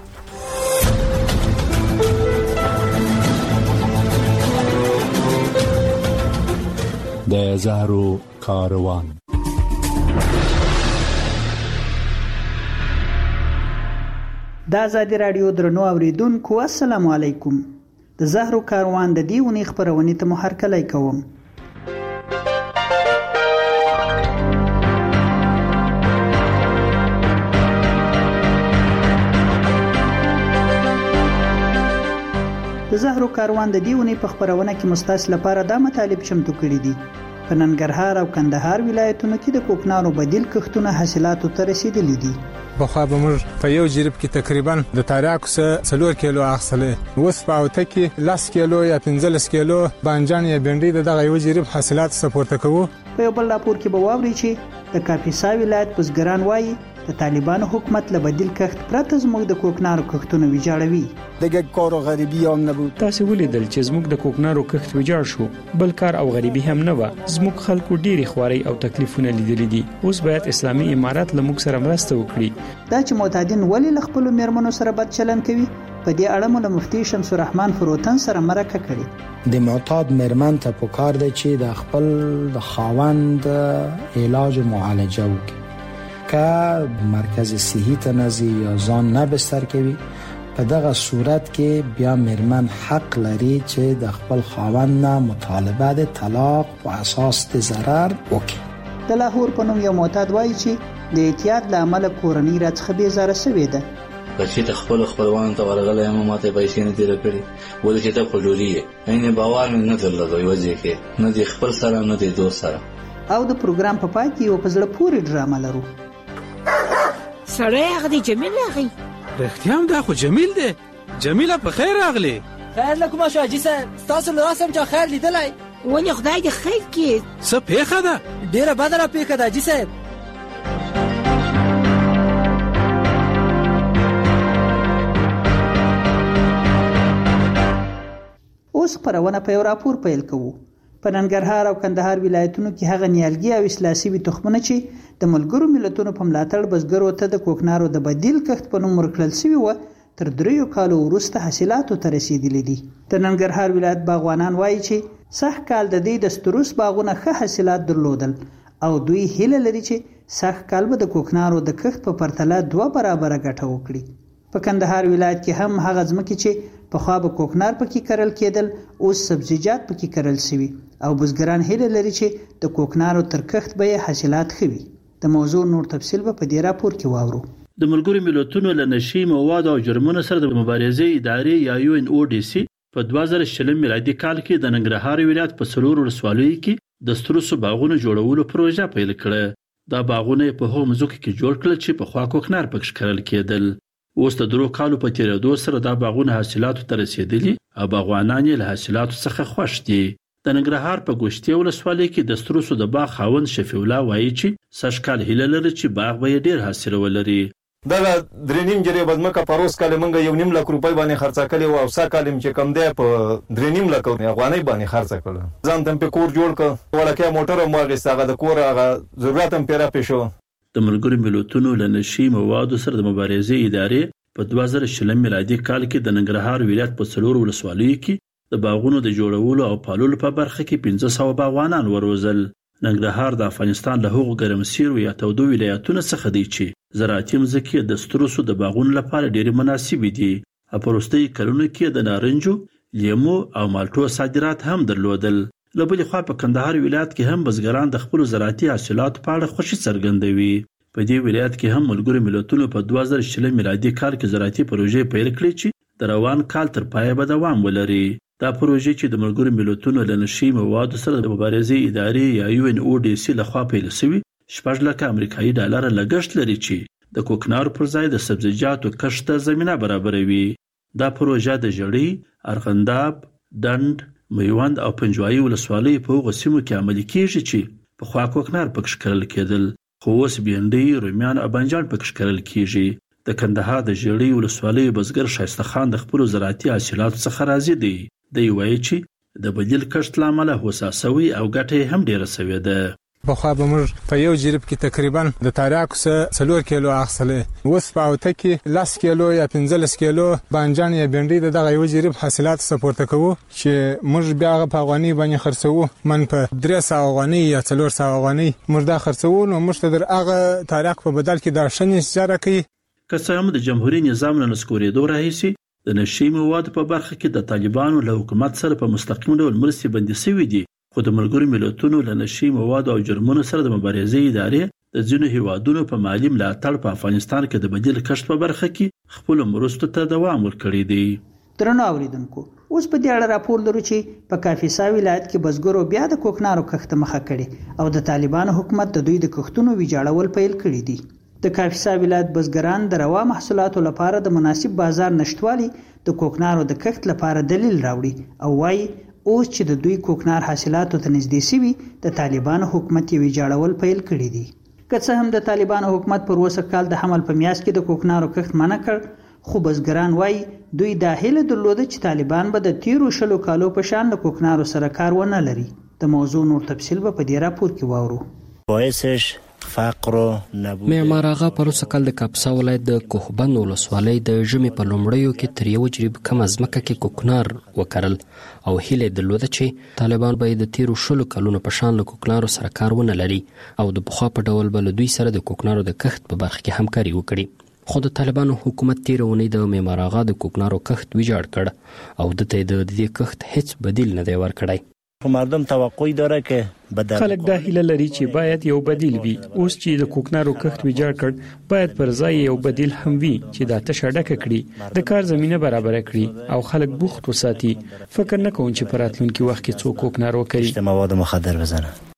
د زهرو کاروان. د آزادی رادیو درنو اوریدونکو السلام علیکم. د زهرو کاروان د دې ونې خبرونه ته محرکلی کوم. د زهرو کاروان د دیونی په خبرونه کې مستاس لپاره دا مطالب چمتو کړي دي. په ننګرهار او کندهار ولایتونو کې د کوکنارو بدیل کښتونه حاصلاتو ته رسیدلي دي. بخوا به موږ په یو جریب کې تقریبا د تاریاکو څخه څلور کیلو اخیستلې، اوس په اوته کې لس کیلو یا پنځلس کیلو بانجان یا بنډۍ د دغه یو جریب حاصلات سپورته کوو. په یو بل راپور کې به واوري چې د کاپیسا ولایت بزګران وایي د طالبانو حکومت له بدیل کښت پرته زموږ د کوکنارو کښتونه ویجاړوي. دغه کار او غریبي هم نه بود. تاسو ولیدل چې زموږ د کوکنارو کښت ویجاړ شو، بل کار او غریبي هم نه و. زموږ خلکو ډېری خواري او تکلیفونه لیدلې دي. اوس باید اسلامي امارات له موږ سره مرسته وکړي. دا چې معتادین ولې له خپل میرمنو سره بد چلند کوي، په دې اړه مو له مفتي شمس الرحمن فروتن سره مرکه کړې. د معتاد میرمن ته پکار دی چې د خپل د خاوند علاج او معالجه وکړي. که مرکز صحی ته نزي یا ځان نه بستر کوي، په دغه صورت کې بیا میرمن حق لري چې د خپل خاوند نه مطالبه د طلاق په اساس د ضرر وکړي. د لاهور په نوم یو معتاد وایي چې د اعتیاد له امله کورنۍ راڅخه بېزاره شوې ده. بچی ته خپل خپلوان ته ورغلی یم، ما ته پیسې نه تېره کړې، ولې چې ته خو ډوري یې. عین باور مې نه درلود یوه ځای کې، نه د خپل سره نه د دوست سره. او د پروګرام په پای کې یو په زړه پورې ډرامه لرو. سړی هغه دی جمیل راغی. رښتیا هم دا خو جمیل دی. جمیله په خیر راغلی. خیر له کومه شو حاجي صاحب؟ ستاسو له راسه هم چا خیر لیدلی؟ ولې خدای دې خیر کړي. څه پېښه ده؟ ډېره بده راپېښه ده حاجي صاحب. اوس خپرونه په یو راپور پیل کوو. په ننګرهار او کندهار ولایتونو کې هغه نیالګي او اصلاح شوي تخمونه چې د ملګرو ملتونو په ملاتړ بزګرو ته د کوکنارو د بدیل کښت په نوم ورکړل شوي وو تر دریو کالو وروسته حاصلاتو ته رسیدلي دي. د ننګرهار ولایت باغوانان وایي چې سږ کال د دې د ستروس باغونه ښه حاصلات درلودل او دوی هیله لري چې سږ کال به د کوکنارو د کښت په پرتله دوه برابره ګټه وکړي. په کندهار ولایت کې هم هغه ځمکې چې پخوا به کوکنار پکې کرل کېدل اوس سبزیجات پکې کرل شوي او بزګران هیله لري چې د کوکنارو تر کښت به حاصلات ښه وي. د موضوع نور تفصیل به په دې راپور کې واورو. د ملګرو ملتونو له نشي مواد او جرمونو سره د مبارزې ادارې یا یو ان او ډي سي په دوه زره شلم میلادي کال کې د ننګرهار ولایت په څلورو ولسوالیو کې د ستروسو باغونو جوړولو پروژه پیل کړه. دا باغونه په هغو ځمکو کې جوړ کړل چې پخوا کوکنار پکې کرل کېدل. اوس د درو کالو په تیریدو سره دا باغونه حاصلاتو ته رسیدلي او باغوانان یې له حاصلاتو څخه خوښ دي. د ننګرهار په ګوشتي ولسوالۍ کې د ستروسو د باغ خاوند شفیع الله وایي چې سږ کال هیله لري چې باغ به یې ډېر حاصل ولري. دا درې نیم جری بدمکه پروس کال موږ یو نیم لک روپۍ باندې خرڅ کړي او سا کالم چې کم دی په درې نیم لک افغانۍ باندې خرڅ کړل. ځان تم په کور جوړ کړ ولکه موټر مو غیستغه د کور هغه ضرورت هم پیرا پېښو. د ملګرو ملتونو له نشي موادو سره د مبارزې ادارې په دوه زره شلم میلادي کال کې د ننګرهار ولایت په څلورو ولسوالیو کې د باغونو د جوړولو او پالولو په برخه کې پنځه سوه باغوانان وروزل. ننګرهار د افغانستان له هغو ګرمسیرو یا تودو ولایتونو څخه دی چې زراعتي مځکې د ستروسو د باغونو لپاره ډېرې مناسبې دي. په وروستیو کلونو کې د نارنجو، لیمو او مالټو صادرات هم درلودل. له بلې خوا په کندهار ولایت کې هم بزګران د خپلو زراعتي حاصلاتو په اړه خوښي څرګندوي. په دې ولایت کې هم ملګرو ملتونو په دوه زره شلم میلادي کال کې زراعتي پروژې پیل کړې چې د روان کال تر پایه به دوام ولري. دا پروژې چې د ملګرو ملتونو له نشي موادو سره د مبارزې ادارې یا یو ان او ډي سي لخوا پیل شوي شپږ لکه امریکایي ډالره لګښت لري چې د کوکنارو پر ځای د سبزیجاتو کښت ته زمینه برابروي. دا پروژه د ژړۍ، ارغنداب، ډنډ، میوند او پنجوایي ولسوالیو په هغو سیمو کې عملي کیږي چې پخوا کوکنار پکې کرل کېدل، خو اوس بینډۍ، رومیان او بانجان پکې کرل کیږي. د کندهار د ژړۍ ولسوالیو بزګر شایسته خان د خپلو زراعتي حاصلاتو څخه راضي دی. دی وایي چې د بدیل کښت له امله هوسا سوی او ګټه یې هم ډېره سوې ده. پخوا به موږ په یو جریب کې تقریبا د تاریاکو څخه څلور کیلو اخیستلی، اوس په اوته کې لس کیلو یا پنځلس کیلو بانجان یا بینډۍ د دغه یو جریب حاصلات څخه پورته کوو چې موږ بیا هغه په افغانۍ باندې خرڅوو. من په درې سوه افغانۍ یا څلور سوه افغانۍ موږ دا خرڅوو، نو موږ ته در هغه تاریاک په بدل کې دا ښه نتیجه راکوي. که څه هم د جمهوري نظام له نسکورېدو راهیسې د نشي موادو په برخه کې د طالبانو له حکومت سره په مستقیم ډول مرستې بندي شوي دي، خو د ملګرو ملتونو له نشي موادو او جرمونو سره د مبارزې ادارې د ځینو هیوادونو په مالي ملاتړ په افغانستان کې د بدیل کښت په برخه کې خپلو مرستو ته دوام ورکړی دی. درنو اوریدونکو، اوس په دې اړه راپور لرو چې په کاپیسا ولایت کې بزګرو بیا د کوکنارو کښت مخه کړي او د طالبانو حکومت د دوی د کښتونو ویجاړول پیل کړي دي. د کاپیسا ولایت بزګران د روا محصولاتو لپاره د مناسب بازار نشټوالي د کوکنارو د کښت لپاره دلیل راوړي او وایي اوس چې د دوی کوکنار حاصلاتو ته نږدې شوي د طالبانو حکومت یې ویجاړول پیل کړي دي. که څه هم د طالبانو حکومت پر اوسه کال د حمل په میاشت کې د کوکنارو کښت منع کړ، خو بزګران وایي دوی دا هیله درلوده چې طالبان به د تیرو شلو کالو په شان له کوکنارو سره کار ونه لري. د موضوع نور تفصیل به په دې راپور کې واورو. باعثش فقر نبود. معمار آغا پروسه کال د کاپیسا ولایت د کوهبند ولسوالۍ د ژمي په لومړیو کې تر یو جریب کم ځمکه کې کوکنار وکرل او هیله درلوده چې طالبان به د تیرو شلو کلونو په شان له کوکنارو سره کار ونه لري او د پخوا په ډول به له دوی سره د کوکنارو د کښت په برخه کې همکاري وکړي. خو د طالبانو حکومت تیر اونۍ د معمار آغا د کوکنارو کښت ویجاړ کړ او د ته د دې کښت هیڅ بدیل نه دی ورکړی. مردم توقع داره که بدل خلک دا هیله لري چې باید یو بدیل وي. اوس چې د کوکنارو کښت ویجاړ کړ، باید پر ځای یو بدیل هم وي چې دا تشه ډکه کړي، د کار زمینه برابر کړي او خلک بوخت وساتي. فکر نه کوم چې په راتلونکي وخت کې څوک کوکنار وکړي. مواد مخدر بزنه.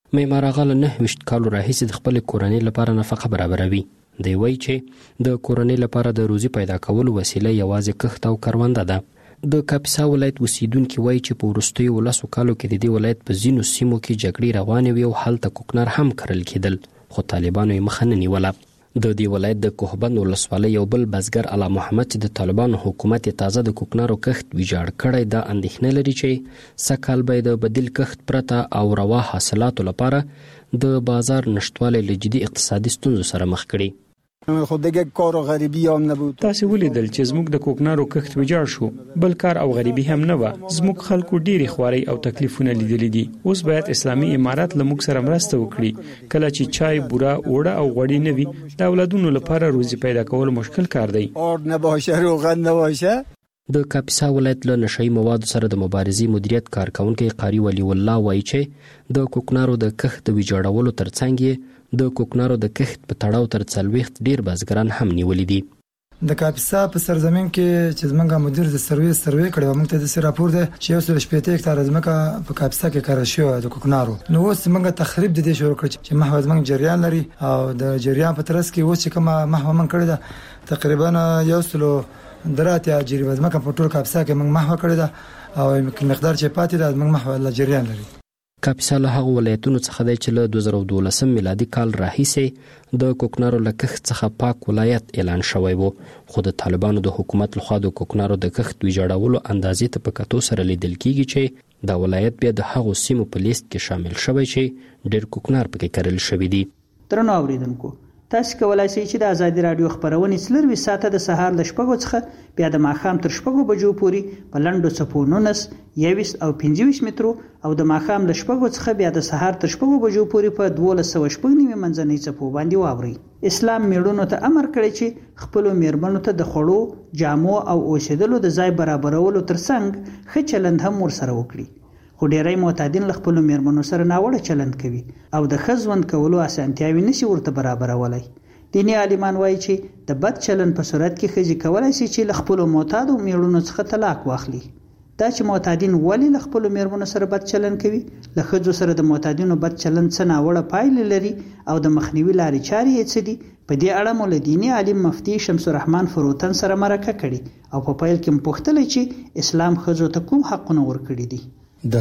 معمار اغا له نهه ویشت کالو راهیسې د خپل کورنۍ لپاره نفقه برابروي. دی وایي چې د کورنۍ لپاره د روزي پیدا کولو وسیله یوازې کښت او کرونده ده. د کاپیسا ولایت اوسیدونکي وایي چې په وروستیو ولسو کالو کې د دې ولایت په ځینو سیمو کې جګړې روانې وې او هلته کوکنار هم کرل کېدل، خو طالبانو یې مخه نه نیوله. د دې ولایت د کوهبند ولسوالۍ یو بل بزګر علا محمد چې د طالبانو حکومت یې تازه د کوکنارو کښت ویجاړ کړی دا اندېښنه لري چې سږ کال به د بدیل کښت پرته او روا حاصلاتو لپاره د بازار نشتوالی له جدي اقتصادي ستونزو سره مخ کړي. خود دیگه کار و غریبی هم نبود. تاسو ولیدل چې زموږ د کوکنارو کښت ویجاړ شو، بل کار او غریبی هم نه و. زموږ خلکو ډېری خواري او تکلیفونه لیدلې دي. اوس باید اسلامي امارات له موږ سره مرسته وکړي. کله چې چای، بوره، اوړه او غوړي نه وي، د اولادونو لپاره روزي پیدا کول مشکل کار دی. اور نه باشه، روغن نه باشه. د کاپیسا ولایت له نشئی موادو سره د مبارزې مدیریت کارکونکي قاری ولی الله وایي چې د کوکنارو د کښت د ویجاړولو ترڅنګ د کوکنارو د کښت په تړاو تر څلوېښت ډیر بزګران هم نیولي دي. د کاپیسا په سرزمین کې چې زمونږ مدیر د سروې سروې کړی و، موږ ته د راپور ده چې یو سل شپېته هکتاره ځمکه په کاپیسا کې کار شوې د کوکنارو. نو اوس موږ تخریب د دې شروع کړ چې محو زمونږ جریان لري او د جریان په ترڅ کې اوس چې کومه محو من کړی ده تقریبا یو سل دراتیا جریان ځمکه په ټول کاپیسا کې موږ محو کړی ده او مقدار چې پاتې ده موږ محو له جریان لري. کاپیسا له هغو ولایتونو څخه دی چې له دوه زره دولسم میلادي کال راهیسې د کوکنارو له کښت څخه پاک ولایت اعلان شوی و، خو د طالبانو د حکومت لخوا د کوکنارو د کښت ویجاړولو اندازې ته په کتو سره لیدل کیږي چې دا ولایت بیا د هغو سیمو په لیست کې شامل شوی چې ډیر کوکنار پکې کرل شوي دي. درنو اوریدونکو، تاسو کولای شئ چې د ازادي رادیو خبرونه څلروي ساعته د سهار ل شپږو څخه بیا د ماښام تر شپږو بجو پورې په لنډو څپو نولس، یویس او پنځه ویشت مترو او د ماښام ل شپږو څخه بیا د سهار تر شپږو بجو پورې په دولس سوه شپږ نوي منځنۍ څپو باندې واورئ. اسلام میړونو ته امر کړی چې خپلو میرمنو ته د خوړو، جامو او اوسېدلو د ځای برابرولو ترڅنګ ښه چلند هم ورسره وکړي. خو ډیری معتادین له خپلو میرمنو سره ناوړه چلند کوي او د ښه ژوند کولو اسانتیاوې نشي ورته برابرولای. دیني عالمان وایي چې د بد چلند په صورت کې ښځې کولی شي چې له خپلو معتادو میړونو څخه طلاق واخلي. دا چې معتادین ولې له خپلو میرمنو سره بد چلند کوي، له ښځو سره د معتادینو بد چلند څه ناوړه پایلې لري او د مخنیوي لارې چارې یې څه دي، په دې اړه مو له دیني عالم مفتي شمس الرحمن فروتن سره مرکه کړې او په پیل کې مو پوښتلې چې اسلام ښځو ته کوم حقونه ورکړي دي. د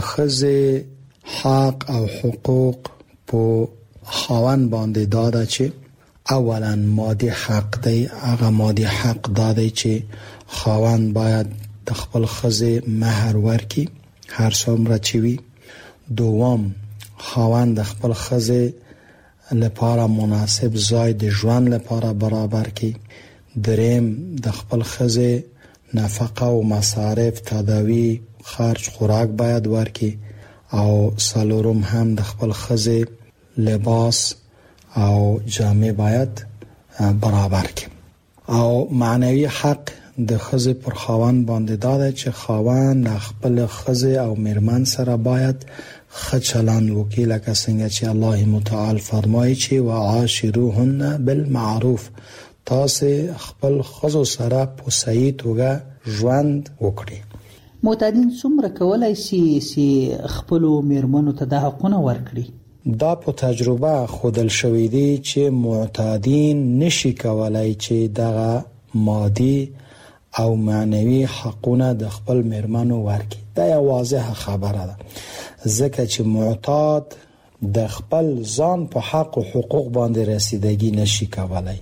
ښځې حق او حقوق په خاوند باندې دا ده چې اولا مادي حق دی. هغه مادي حق دا دی چې خاوند باید د خپل ښځې مهر ورکړي هر څومره چې وي. دوم، خاوند د خپل ښځې لپاره مناسب ځای د ژوند لپاره برابر کړي. دریم، د خپل ښځې نفقه او مصارف، تداوی، خرج، خوراک باید ورکړي. او څلورم هم د خپل ښځې لباس او جامې باید برابر کړي. او معنوي حق د ښځې پر خاوند باندې دا دی چې خاوند خپل ښځې او میرمن سره باید ښه چلند وکړي، لکه څنګه چې الله متعال فرمایي چې وعاشروهن بالمعروف، تاسو خپل ښځو سره په صحیح توګه ژوند وکړي. معتادین څومره کولای شي چې خپلو میرمنو ته د حقونه ورکړي؟ دا په تجربه خودل شوی دی چې معتادین نشي کولای چې دغه مادي او معنوي حقونه د خپل میرمنو ورکړي. دا یو واضحه خبره ده، ځکه چې معتاد د خپل ځان په حق او حقوق باندې رسیدگی نشي کولای.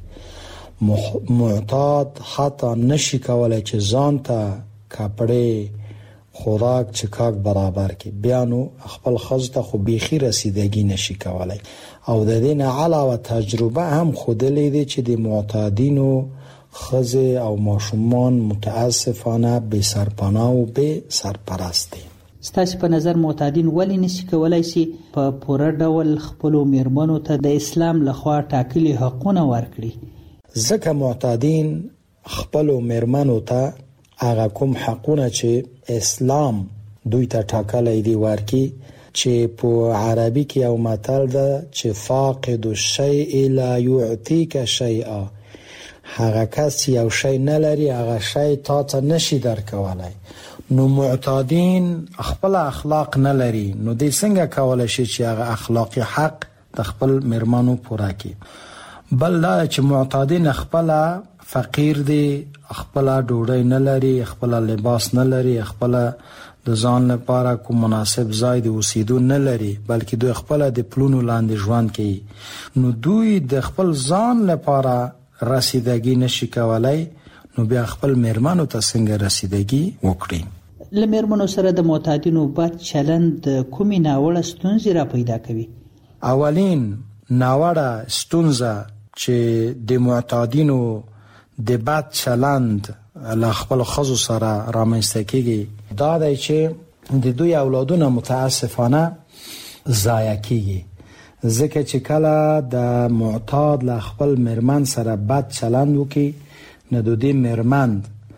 معتاد حتی نشي کولای چې ځان ته کپڑے، خوراک، چکاک برابر کی، بیا نو خپل ښځو ته خو بیخي رسیدگی نشي کولای. او د دې نه علاوه تجربه هم ښودلې ده چې د معتادینو ښځې او ماشومان متاسفانه بې سرپناه او بې سرپرست دي. ستاسو په نظر معتادین ولې نشي کولای شي په پوره ډول خپلو میرمنو ته د اسلام لخوا ټاکلي حقونه ورکړي؟ ځکه معتادین خپلو میرمنو ته هغه کوم حقونه چې اسلام دوی ته ټاکلی دی ورکړي، چې په عربي کې یو متل ده چې فاقد الشیء لا یعطیک شیئا، هغه کس یو شی نه لري هغه شی تا ته نشي درکولای. نو معتادین خپل اخلاق نه لري، نو دوی څنګه کولای شي چې هغه اخلاقی حق د خپل میرمنو پوره کړي؟ بل دا چې معتادین خپل فقیر دي، خپل ډوډۍ نه لري، خپل لباس نه لري، خپل د ځان لپاره کوم مناسب ځای د اوسېدو نه لري، بلکې دوی خپل د پلونو لاندې ژوند کوي. نو دوی د خپل ځان لپاره رسیدګي نشي کولای، نو بیا خپل میرمنو ته څنګه رسیدګي وکړي؟ له میرمنو سره د معتادینو بد چلند کومې ناوړه ستونزې را پیدا کوي؟ اولین ناوړه ستونزه چې د معتادینو د بد چلند له خپل ښځو سره رامنځته کیږي دا دی چې د دوی اولادونه متاسفانه ضایع کیږي، ځکه چې کله د معتاد له خپل میرمن سره بد چلند وکړي نو د دې میرمن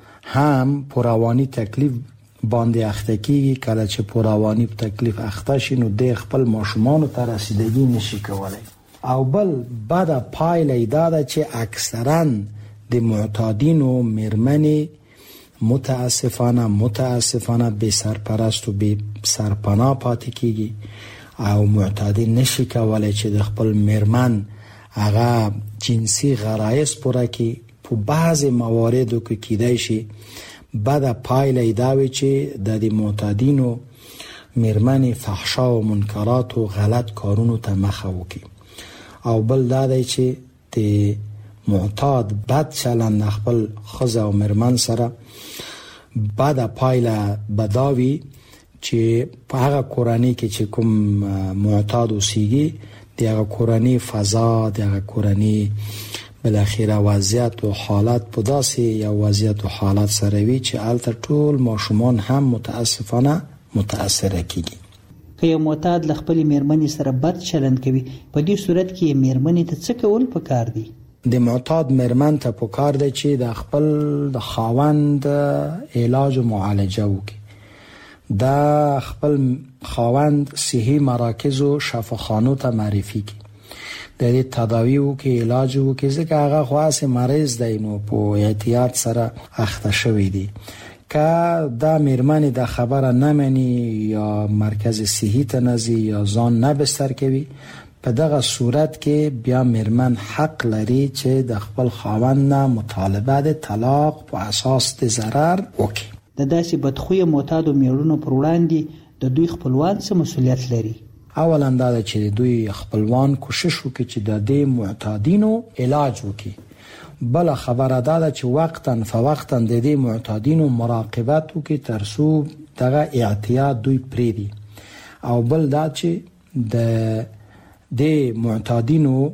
هم پروانی تکلیف باندې اخته کیږي. کله چې پروانی په تکلیف اخته شي نو د خپل ماشومان ته رسیدګي نشي کولای. او بل بعد پایله دا ده چې اکثرا د معتادینو میرمنې متاسفانه متاسفانه بے سرپرست و بے سرپناه پاتې کیږي او معتادین نشي کولای چې د خپل میرمن هغه جنسي غرایز پوره کړي. په بعضی مواردو کې کیدای شي بعد پایله دا وي چې د دې معتادینو میرمنې فحشا و منکرات و غلط کارونو ته مخه وکړي. او بل دا دی چې د معتاد بد چلند خپل ښځه او میرمن سره بعد پایله بداوي چې په هغه کورنۍ کې چې کوم معتاد اوسېږي د هغه کورنۍ فضا، د هغه کورنۍ بالاخره وضعیت او حالت په داسې یو وضعیت او حالت سره وي چې هلته ټول ماشومان هم متاسفانه متاثره کیږي. که یو معتاد له خپلې میرمنې سره بد چلند کوي په دې صورت کې میرمنې ته څه کول پکار دي؟ د معتاد میرمن ته پکار دی چې د خپل د خاوند علاج او معالجه وکړي، د خپل خاوند صحي مراکز او شفاخانو ته معرفي کړي، د دې تداوی وکړي، علاج وکړي، ځکه هغه خاص مریض دی نو په احتیاط سره اخته شوی دی. که دا میرمن د خبره نمني یا مرکز صحي ته نزي یا ځان نه بستر کوي، په دغه صورت کې بیا میرمن حق لري چې د خپل خاوند نه مطالبه د طلاق په اساس د ضرر وکړي. د داسې بدخویه معتادو میړونو پر وړاندې د دوی خپلوان څه مسؤلیت لري؟ اولا دا چې دوی خپلوان کوشش وکړي چې د دې معتادینو علاج وکړي. بل خبره دا چې وقتا فوقتا د دې معتادینو مراقبت وکړي تر څو دغه اعتیاد دوی پریدي. او بل دا چې د د معتادینو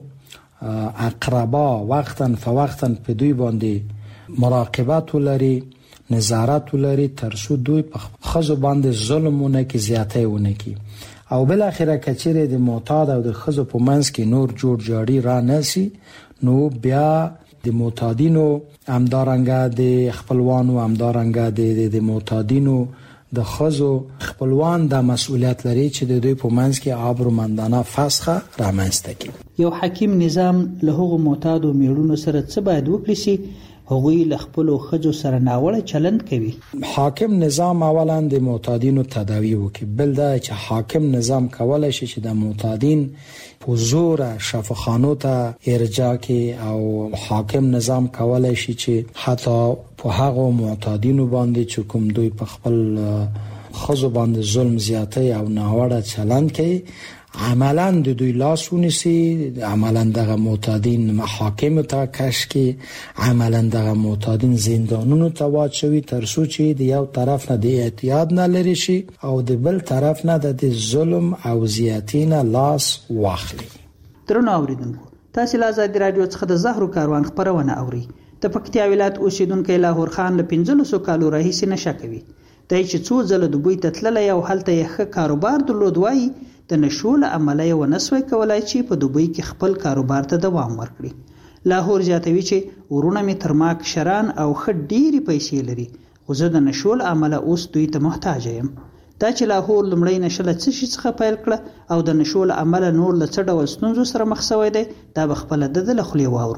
اقربا وقتا فوقتا په دوی باندې مراقبت ولري، نظارت ولري تر څو دوی په خزو باندې ظلمونه کې زیاته ونه کی. او بل اخره کچره د معتاد او د خزو په منځ کې نور جوړ جاړي را نسی، نو بیا د معتادینو امدارنګه د خپلوانو امدارنګه د د معتادینو د خزو خپلوان د مسؤلیت لري چې د دوی په منځ کې آبرومندانه فسخه رامنځته کړي. یو حکیم نظام له هغو معتادو میړونو سره څه باید وکړي چې هغوی له خپلو ښځو سره ناوړه چلند کوي؟ حاکم نظام اولا د معتادینو تداوی وکړي، بل دا چې حاکم نظام کولای شي چې د معتادین په زور شفاخانو ته ارجاع کړي، او حاکم نظام کولای شي چې حتی په هغو معتادینو باندې چې کوم دوی په خپل ښځو باندې ظلم زیاتی او ناوړه چلند کوي عملا د دوی لاس ونیسي، عملا دغه معتادین محاکم ته کش کی، عملا دغه معتادین زندانونو ته واچوي تر څو چې د یو طرف نه د اعتیاد نه لري شي او د بل طرف نه د ظلم او زیاتی نه لاس واخلي. درنو اوریدونکو، تاسو له آزادي رادیو څخه د زهرو کاروان خبرونه اوري. د پکتیا ولایت اوسیدونکو لاهور خان له پنځلسو کالو راهیسې نشه کوي. دای چې څو ځله دوی ته تللی او هلته یې ښه کاروبار درلود، وایي د نشو له امله یې ونه سوی کولای چې په دوبۍ کې خپل کاروبار ته دوام ورکړي. لاهور زیاتوي چې ورونه مې تر ما کشران او ښه ډېرې پیسې لري، خو زه د نشو له امله اوس دوی ته محتاج یم. دا چې لاهور لومړی نشه له څه شي څخه پیل کړه او د نشو له امله نور له څه ډول ستونزو سره مخ شوی دی، دا به خپله د ده له خولې واورو.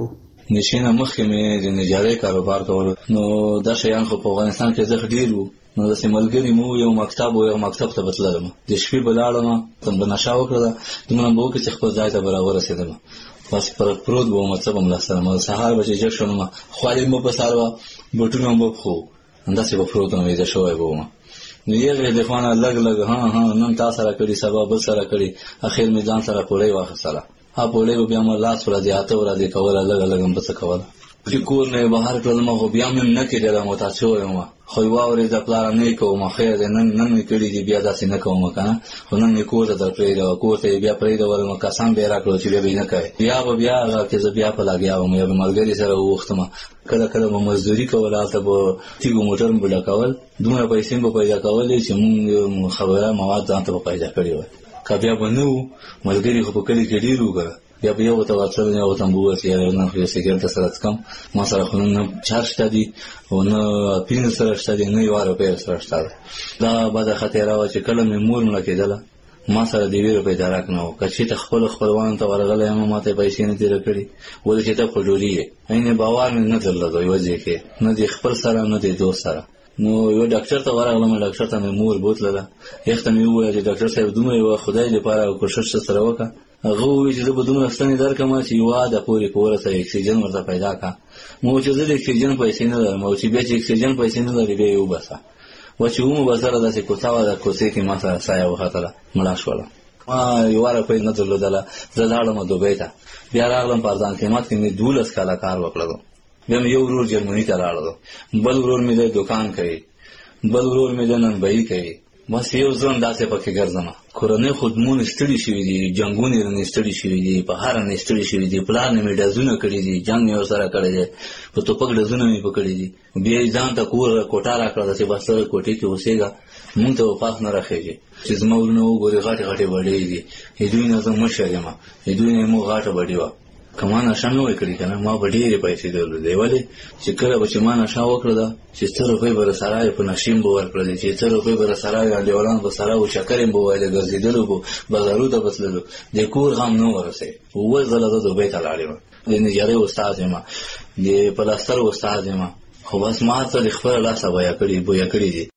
نشینه مخکې مې د نجارۍ کاروبار کولو نو دا شیان خو په افغانستان کې زه ډېر وو نو داسې ملګري مو یو مکتب و یو مکتب ته به تللم د شپې به لاړم ته به نشه وکړله دومره به وکړې چې خپل ځای ته به راورسېدم بس پر پروت به وم څه به م لاسته رم سهار به چې جګ شوم خوالې مو په سر وه بوټونه مو په پښو همداسې به پروت وم ویده شوی به وم نو یغې د خوا نه لږ لږ ها ها نن تا سره کړي سبا بل سره کړي اخر مې ځان سره پوړۍ واخیستله ها پوړۍ به بیا مې لاس ورځې اته ورځې کوله لږه لږه م به څه کوله چې کور نه یې بهر کړلم خو بیا مې نه کېدله متاث شوی وم خو یې واورېده پلاره نه یې کوم خیر دی نن نن مې کړي دي بیا داسې نه کوم که نه خو نن مې کور ته در پرېږده کور ته یې بیا پرېږدولم کسان به یې را کړل چې بیا به یې نه کوې بیا به بیا هغه کې زه بیا په لګیا وم یا به ملګري سره ووښتم کله کله به مزدوري کوله هلته به تیږو موټر مې به ډکول دومره پیسې مې به پیدا کولې چې مونږ خبره مواد ځان ته به پیدا کړي وای که بیا به نه وو ملګري خو په کلي کې ډېر وو که بیا به یو ته ورتلل یو ته به وویل چې یاره نن خو یو سګرټ درسره څکم ما سره خو نه چارج شته دي او نه پین سره شته دي نه یوه روپۍ سره شته ده دا بده خطیره وه چې کله مې مور مړه کېدله ما سره د یوې روپۍ درک نه و که چېرته خپلو خپلوانو ته ورغلی یم ما ته یې پیسې نه تېره کړي ولې چې ته خجوري یې عین باور مې نه درلود یوه ځای کې نه د خپل سره نه د دوست سره نو یو ډاکټر ته ورغلم ډاکټر ته مې مور بوتلله یخ ته مې وویل چې ډاکټر صاحب دومره یوه خدای دپاره کوښښ سره وکړه هغه وویل چې زه به دومره ستنې درکړم چې یوه عاده پورې په ورته اکسیجن ورته پیدا کړه ما وویل چې زه د اکسیجن پیسې نه لرم او چې بیا چې اکسیجن پیسې نه لري بیا یې وباسه و چې ومو به سره داسې کوڅه وه د کوڅې کې ما سره سایه وختله مړه شوله ما یوه روپۍ نه درلودله زه لاړم دوبۍ ته بیا راغلم په ارزان قیمت کې مې دولس کاله کار وکړلو بیا مې یو ورور جرمني ته لاړلو بل ورور مې د دوکان کوي بل ورور مې د ننبهي کوي بس یو ځوان داسې پکې ګرځم کورنۍ خدمون ستړي شوي دي جنګونه یې رانې ستړي شوي دي په هر رانې ستړي شوي دي پلار نه مې ډزونه کړي دي جنګ مې ورسره کړی دی په توپک ډزونه مې پکړي دي بیا یې ځان ته کور کوټه راکړه داسې بس ته کوټې کې اوسېږه مونږ ته به پاس نه راخېږي چې زما ورونه وګورې غټې غټې بډې دي د دوی نه زه مشر یم د دوی نه یې مو غټه بډې وه که ما نشه نه وای کړي که نه ما به ډېرې پیسې درلودې ولې چې کله به چې ما نشه وکړه ده چې څه روپۍ به راسره یې په نشې م به ورکړلې چې څه روپۍ به راسره یې انډیوالان به سره وو شکر یې م به ویلې ګرځېدلو به بازارو ته به تللو د کور غم نه ورسېد اووه ځله زه دوبۍ ته لاړې وم د نجارۍ استاد یم د پلاستر استاد یم خو بس ما ته د خپله لاسه بویه کړي بویه کړي دي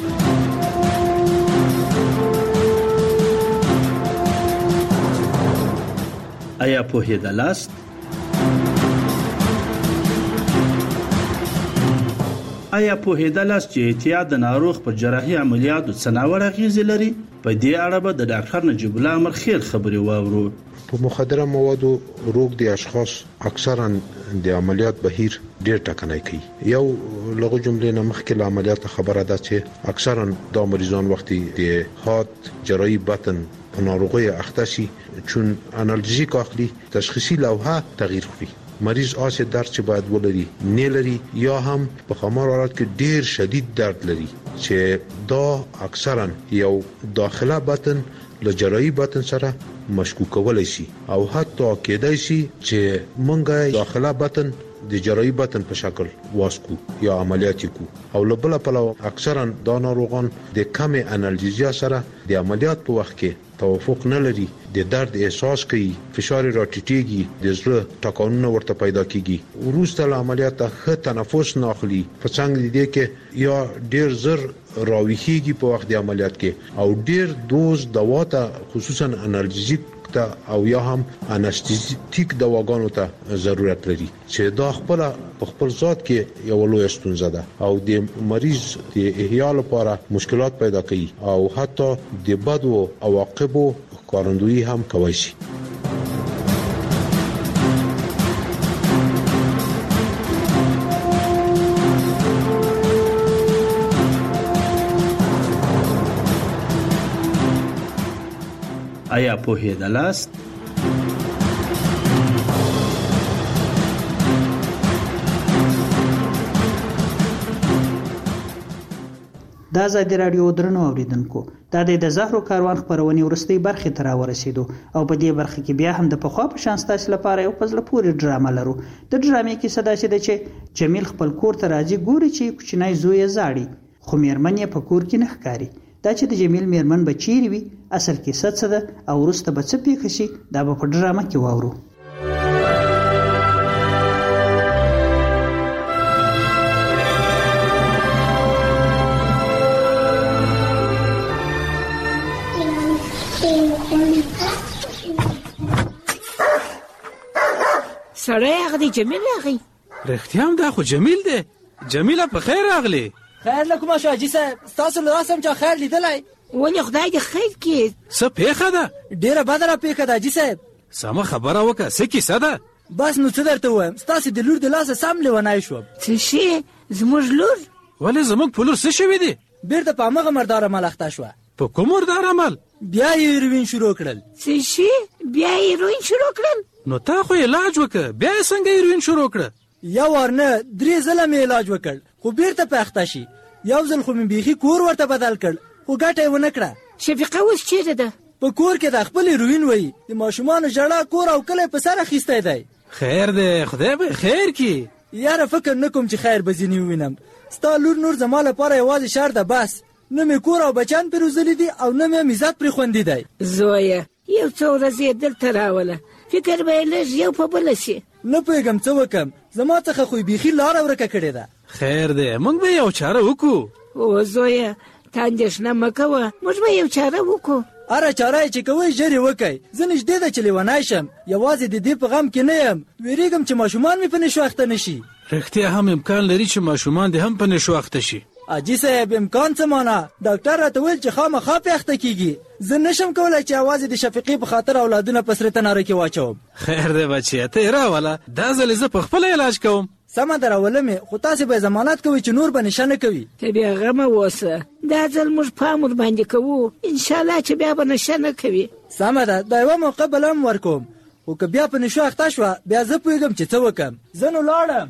آیا پوهېدلاست؟ آیا پوهېدلاست چې احتیاط د ناروغ پر جراحي عملیاتو څه ناوړه اغېزې لري؟ په دې اړه به د ډاکټر نجیب الله امرخیل خبرې واورو. په مخدره موادو روغ دي اشخاص اکثرا د عملیات بهیر ډیر ټکنۍ کوي. یو لغو جملې نه مخکې له عملیات خبره ده چې اکثرا دا مریضان وختي د هات جراحي بطن په ناروغي اخته شي چون انالژیک اخلي تشخیصي لوحه تغییر کوي. مریض آسه درد چې باید ولري نه لري یا هم په خمار حالت کې ډیر شدید درد لري چې دا اکثرا یو داخله بطن له جراحي بطن سره مشکوک کولای شي او حتی کېدای شي چې مونږه داخله بطن د جراحي بطن په شکل واسکو یا عملیات کو او لبل په اکثرا دا ناروغان د کم انالژیا سره د عملیات په وخت کې توافق نه لري د درد احساس کوي فشار راټیټيږي د زړه ټکانونه ورته پیدا کیږي وروسته له عملیات ښه تنفس نه اخلي په څنګه دي کې یا ډیر زر راويخيږي په وخت د عملیات کې او ډیر دوز دوا ته خصوصا انالژیک او یا هم انستیزیک دواګانو ته ضرورت لري چې دا خپل په خپل ذات کې یو لوی ستونزه ده او د مریض د احیا لپاره مشکلات پیدا کوي او حتی د بدو عواقبو ښکارندویي هم کوي شي. آیا پوهېدلاست؟ د ازادي راډیو درنو اوریدونکو دا د زهرو کاروان خبرونه ورستۍ برخه تر ورسېدو او په دې برخه کې بیا هم د پخوا په شان ستاسو لپاره یو پزله پوری ډرامه لرو. د ډرامې کې صدا شي د چې جمیل خپل کور ته راځي ګوري چې کوچنی زوی زاړي خو میرمن یې په کور کې نه ښکاري. دا چې د جمیل میرمن به چیرې وي اصل کې څه څه ده او وروسته به څه پیښ شي دا به په ډرامه کې واورو. دی جمیل راغی رښتیا هم دا خو جمیل دی. جمیله په خیر راغلی. خیر له کومه شو حاجي صاحب؟ ستاسو له راسم چا خیر لیدلی؟ ولې خدای دې خیر کړي. څه پیښه ده؟ ډېره بده را پیښه ده حاجي صاحب. سمه خبره وکړه، څه کیسه ده؟ بس نو څه درته ووایم، ستاسې د لور د لاسه سم لیونی شوم. څه شي؟ زموږ لور؟ ولې زموږ په لور څه شوي دي؟ بیرته په همغه مردار عمل اخته شوه. په کوم مردار عمل؟ بیا یې هیروین شروع کړل. څه شي؟ بیا یې هیروین شروع کړل؟ نو تا خو علاج وکړه، بیا یې څنګه هیروین شروع کړه؟ یو وار نه درې ځله مې علاج وکړ، خو بیرته په اخته شي. یو ځل خو مې بیخي کور ورته بدل کړ، خو ګټه یې ونه کړه. شفیقه اوس چیرې ده؟ په کور کې د خپل هیروین وایي د ماشومانو ژړا کور او کلی په سر اخیستی دی. خیر دی، خدای به خیر کړي. یاره فکر نه کوم چې خیر به ځینې ووینم. ستا لور نور زما لپاره یوازې شر ده بس. نه مې کور او بچیان پرې روزلي دي او نه مې عزت پرې خوندي دی. زویه یو څو ورځې یې دلته راوله، فکر به یې لږ یو په بله شي. نه پوهېږم څه وکړم، زما څخه خو یې بیخي لاره ورکه کړې ده. خیر دی، موږ به یو چاره وکړو. او زویه ته اندېښنه مه کوه، موږ به یو چاره وکړو. هره چاره یې چې کوئ ژر یې وکئ. زه نږدې ده چې لیونی شم، یوازې د دې په غم کې نه یم. ویرېږم چې ماشومان مې په نشو اخته نه شي. رښتیا هم امکان لري چې ماشومان دې هم په نشو اخته شي. حاجي صاحب امکان څه مانه؟ ډاکټر راته ویل چې خامخا پې اخته کېږي. زه نشم کولی چې یوازې د شفیقې په خاطر اولادونه په سره تناره کې واچوم. خیر دی بچیه، ته یې راوله، دا ځل زه په خپله علاج کوم. سمه ده راوله مې، خو تاسې به یې ضمانت کوئ چې نور به نشه نه کوي. ته بیا غمه اوسه، دا ځل موږ پام ورباندې کوو، انشاءالله چې بیا به نشه نه کوي. سمه ده، دا یوه موقع بله هم ورکوم، خو که بیا په نشو اخته شوه بیا زه پوهېږم چې څه وکړم. زه نو لاړم.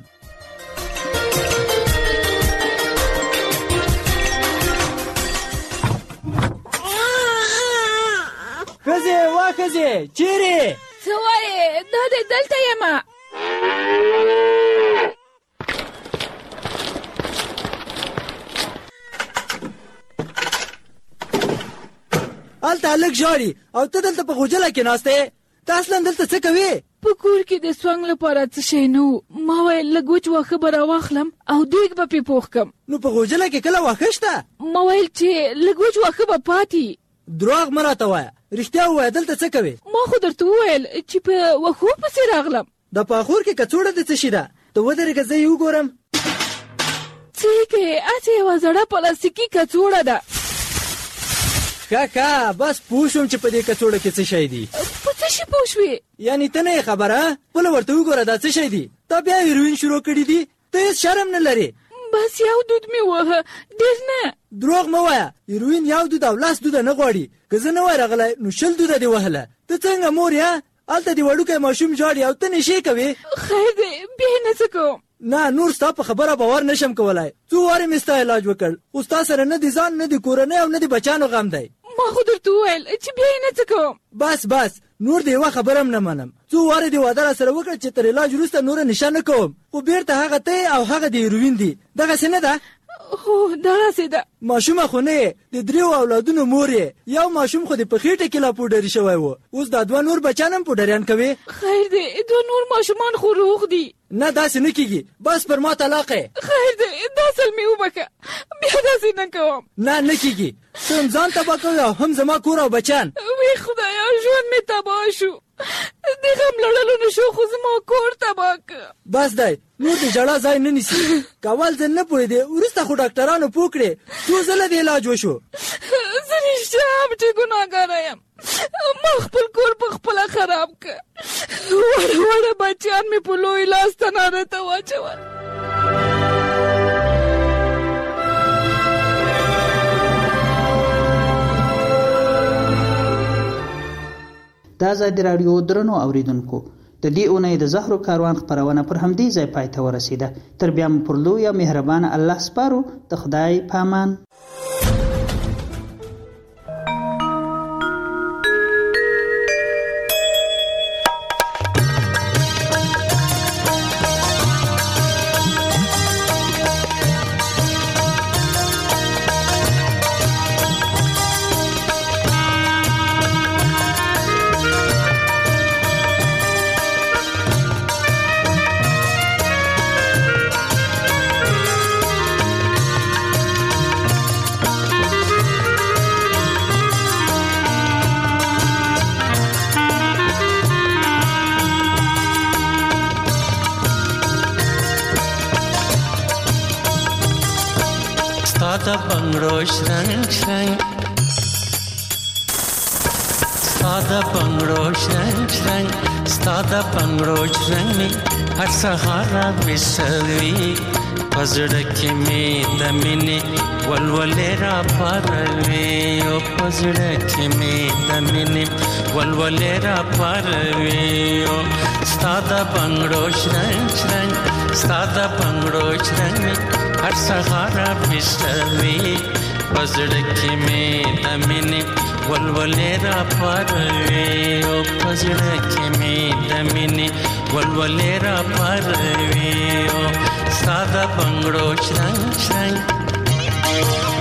ښځې وا ښځې چیرې؟ څه وایې؟ دا دی دلته یمه. هلته هلک ژاړي او ته دلته په غوجله کې ناسته یې. ته اصلا دلته څه کوې؟ په کور کې د سونګ لپاره څه شی نه و. ما ویل لږ وچ واښه به راواخلم او دیګ به پې پوخ کړم. نو په غوجله کې کله واښه شته؟ ما ویل چې لږ وچ واښه به پاتې. دروغ مه راته وایه، رښتیا ووایه دلته څه کوې؟ ما خو درته وویل چې په واښو پسې راغلم. د پاخور کې کڅوړه د څه شي ده؟ ته ودرېږه زه یې وګورم. څه یې کوې؟ هسې یوه زړه پلاستیکي کڅوړه ده. ښه ښه بس پوه شوم چې په دې کڅوړه کې څه شی دي. په څه شي پوه شوې؟ یعنې ته نه یې خبره؟ خپله ورته وګوره دا څه شی دي. تا بیا هیروین شروع کړي دي؟ ته هېڅ شرم نه لرې. بس یو دود مې وهه، ډېر نه. دروغ مه وایه، هیروین یو دود او لاس دوده نه غواړي. که زه نه وای راغلی نو شل دوده دې وهله. ته څنګه مور یې؟ هلته دې وړوکی ماشوم ژاړي او ته نشې کوې. خیر دی بیا یې نه څه کوم. نه نور ستا په خبره باور نشم کولی. څو وارې مې ستا علاج وکړ، خو ستا سره نه د ځان نه د کورنۍ او نه د بچیانو غم دی. ما خو درته وویل چې بیا یې نه څه کوم. بس بس نور د یوه خبره هم نه منم. څو وارې دې واده راسره وکړه چې تر علاج وروسته نوره نشه نه کوم، خو بیرته هغه ته او هغه د هیروین دي. دغسې نه ده؟ هو دغسې ده. ماشومه خو نه یې، د دریو اولادونو مور یې. یو ماشوم خو د په خېټه کې لا پوډري شوی و، اوس دا دوه نور بچیان هم پوډریان کوي. خیر دی دوه نور ماشومان خو روغ دي. نه داسې نه کېږي، بس پر ما طلاق یې. خیر دی دا ځل مې وبښه، بیا داسې نه کوم. نه نه کېږي، ته هم ځان تباه کوې او هم زما کور او بچیان. وی خدایا ژوند مې تباه شو، د غم لړلو نه شو خو زما کور تباه که. بس دی نور د ژړا ځای نه نیسي. که اول ځل نه پوهېدې وروسته خو ډاکټرانو پوه کړې، څو ځله د علاج وشو. زه رښتیا هم چې ګناهګاره یم، ما خپل کور په خپله خراب که. وړه وړه بچیان مې په لوی لاس تناره ته واچول. د ازادي راډیو درنو اوریدونکو، د دې اونۍ د زهرو کاروان خپرونه پر همدې ځای پای ته ورسېده. تر بیا مو پر لوی او مهربانه الله سپارو. د خدای په امان. ستاد بنگړو شرنګ شرنګ ستاد بنگړو شرنګ شرنګ ستاد بنگړو شرنګ هر سهار وسوي پزړه کې می د مینې ولولې را پروي او پزړه کې می د مینې ولولې را پروي او ستاد بنگړو شرنګ شرنګ ستاد بنگړو شرنګ هر سهار وسوي پزړه کې می د مینې ولولې را پروي او پزړه کې می د مینې ولولې را پروي او ساده بنگړو شرنګ شرنګ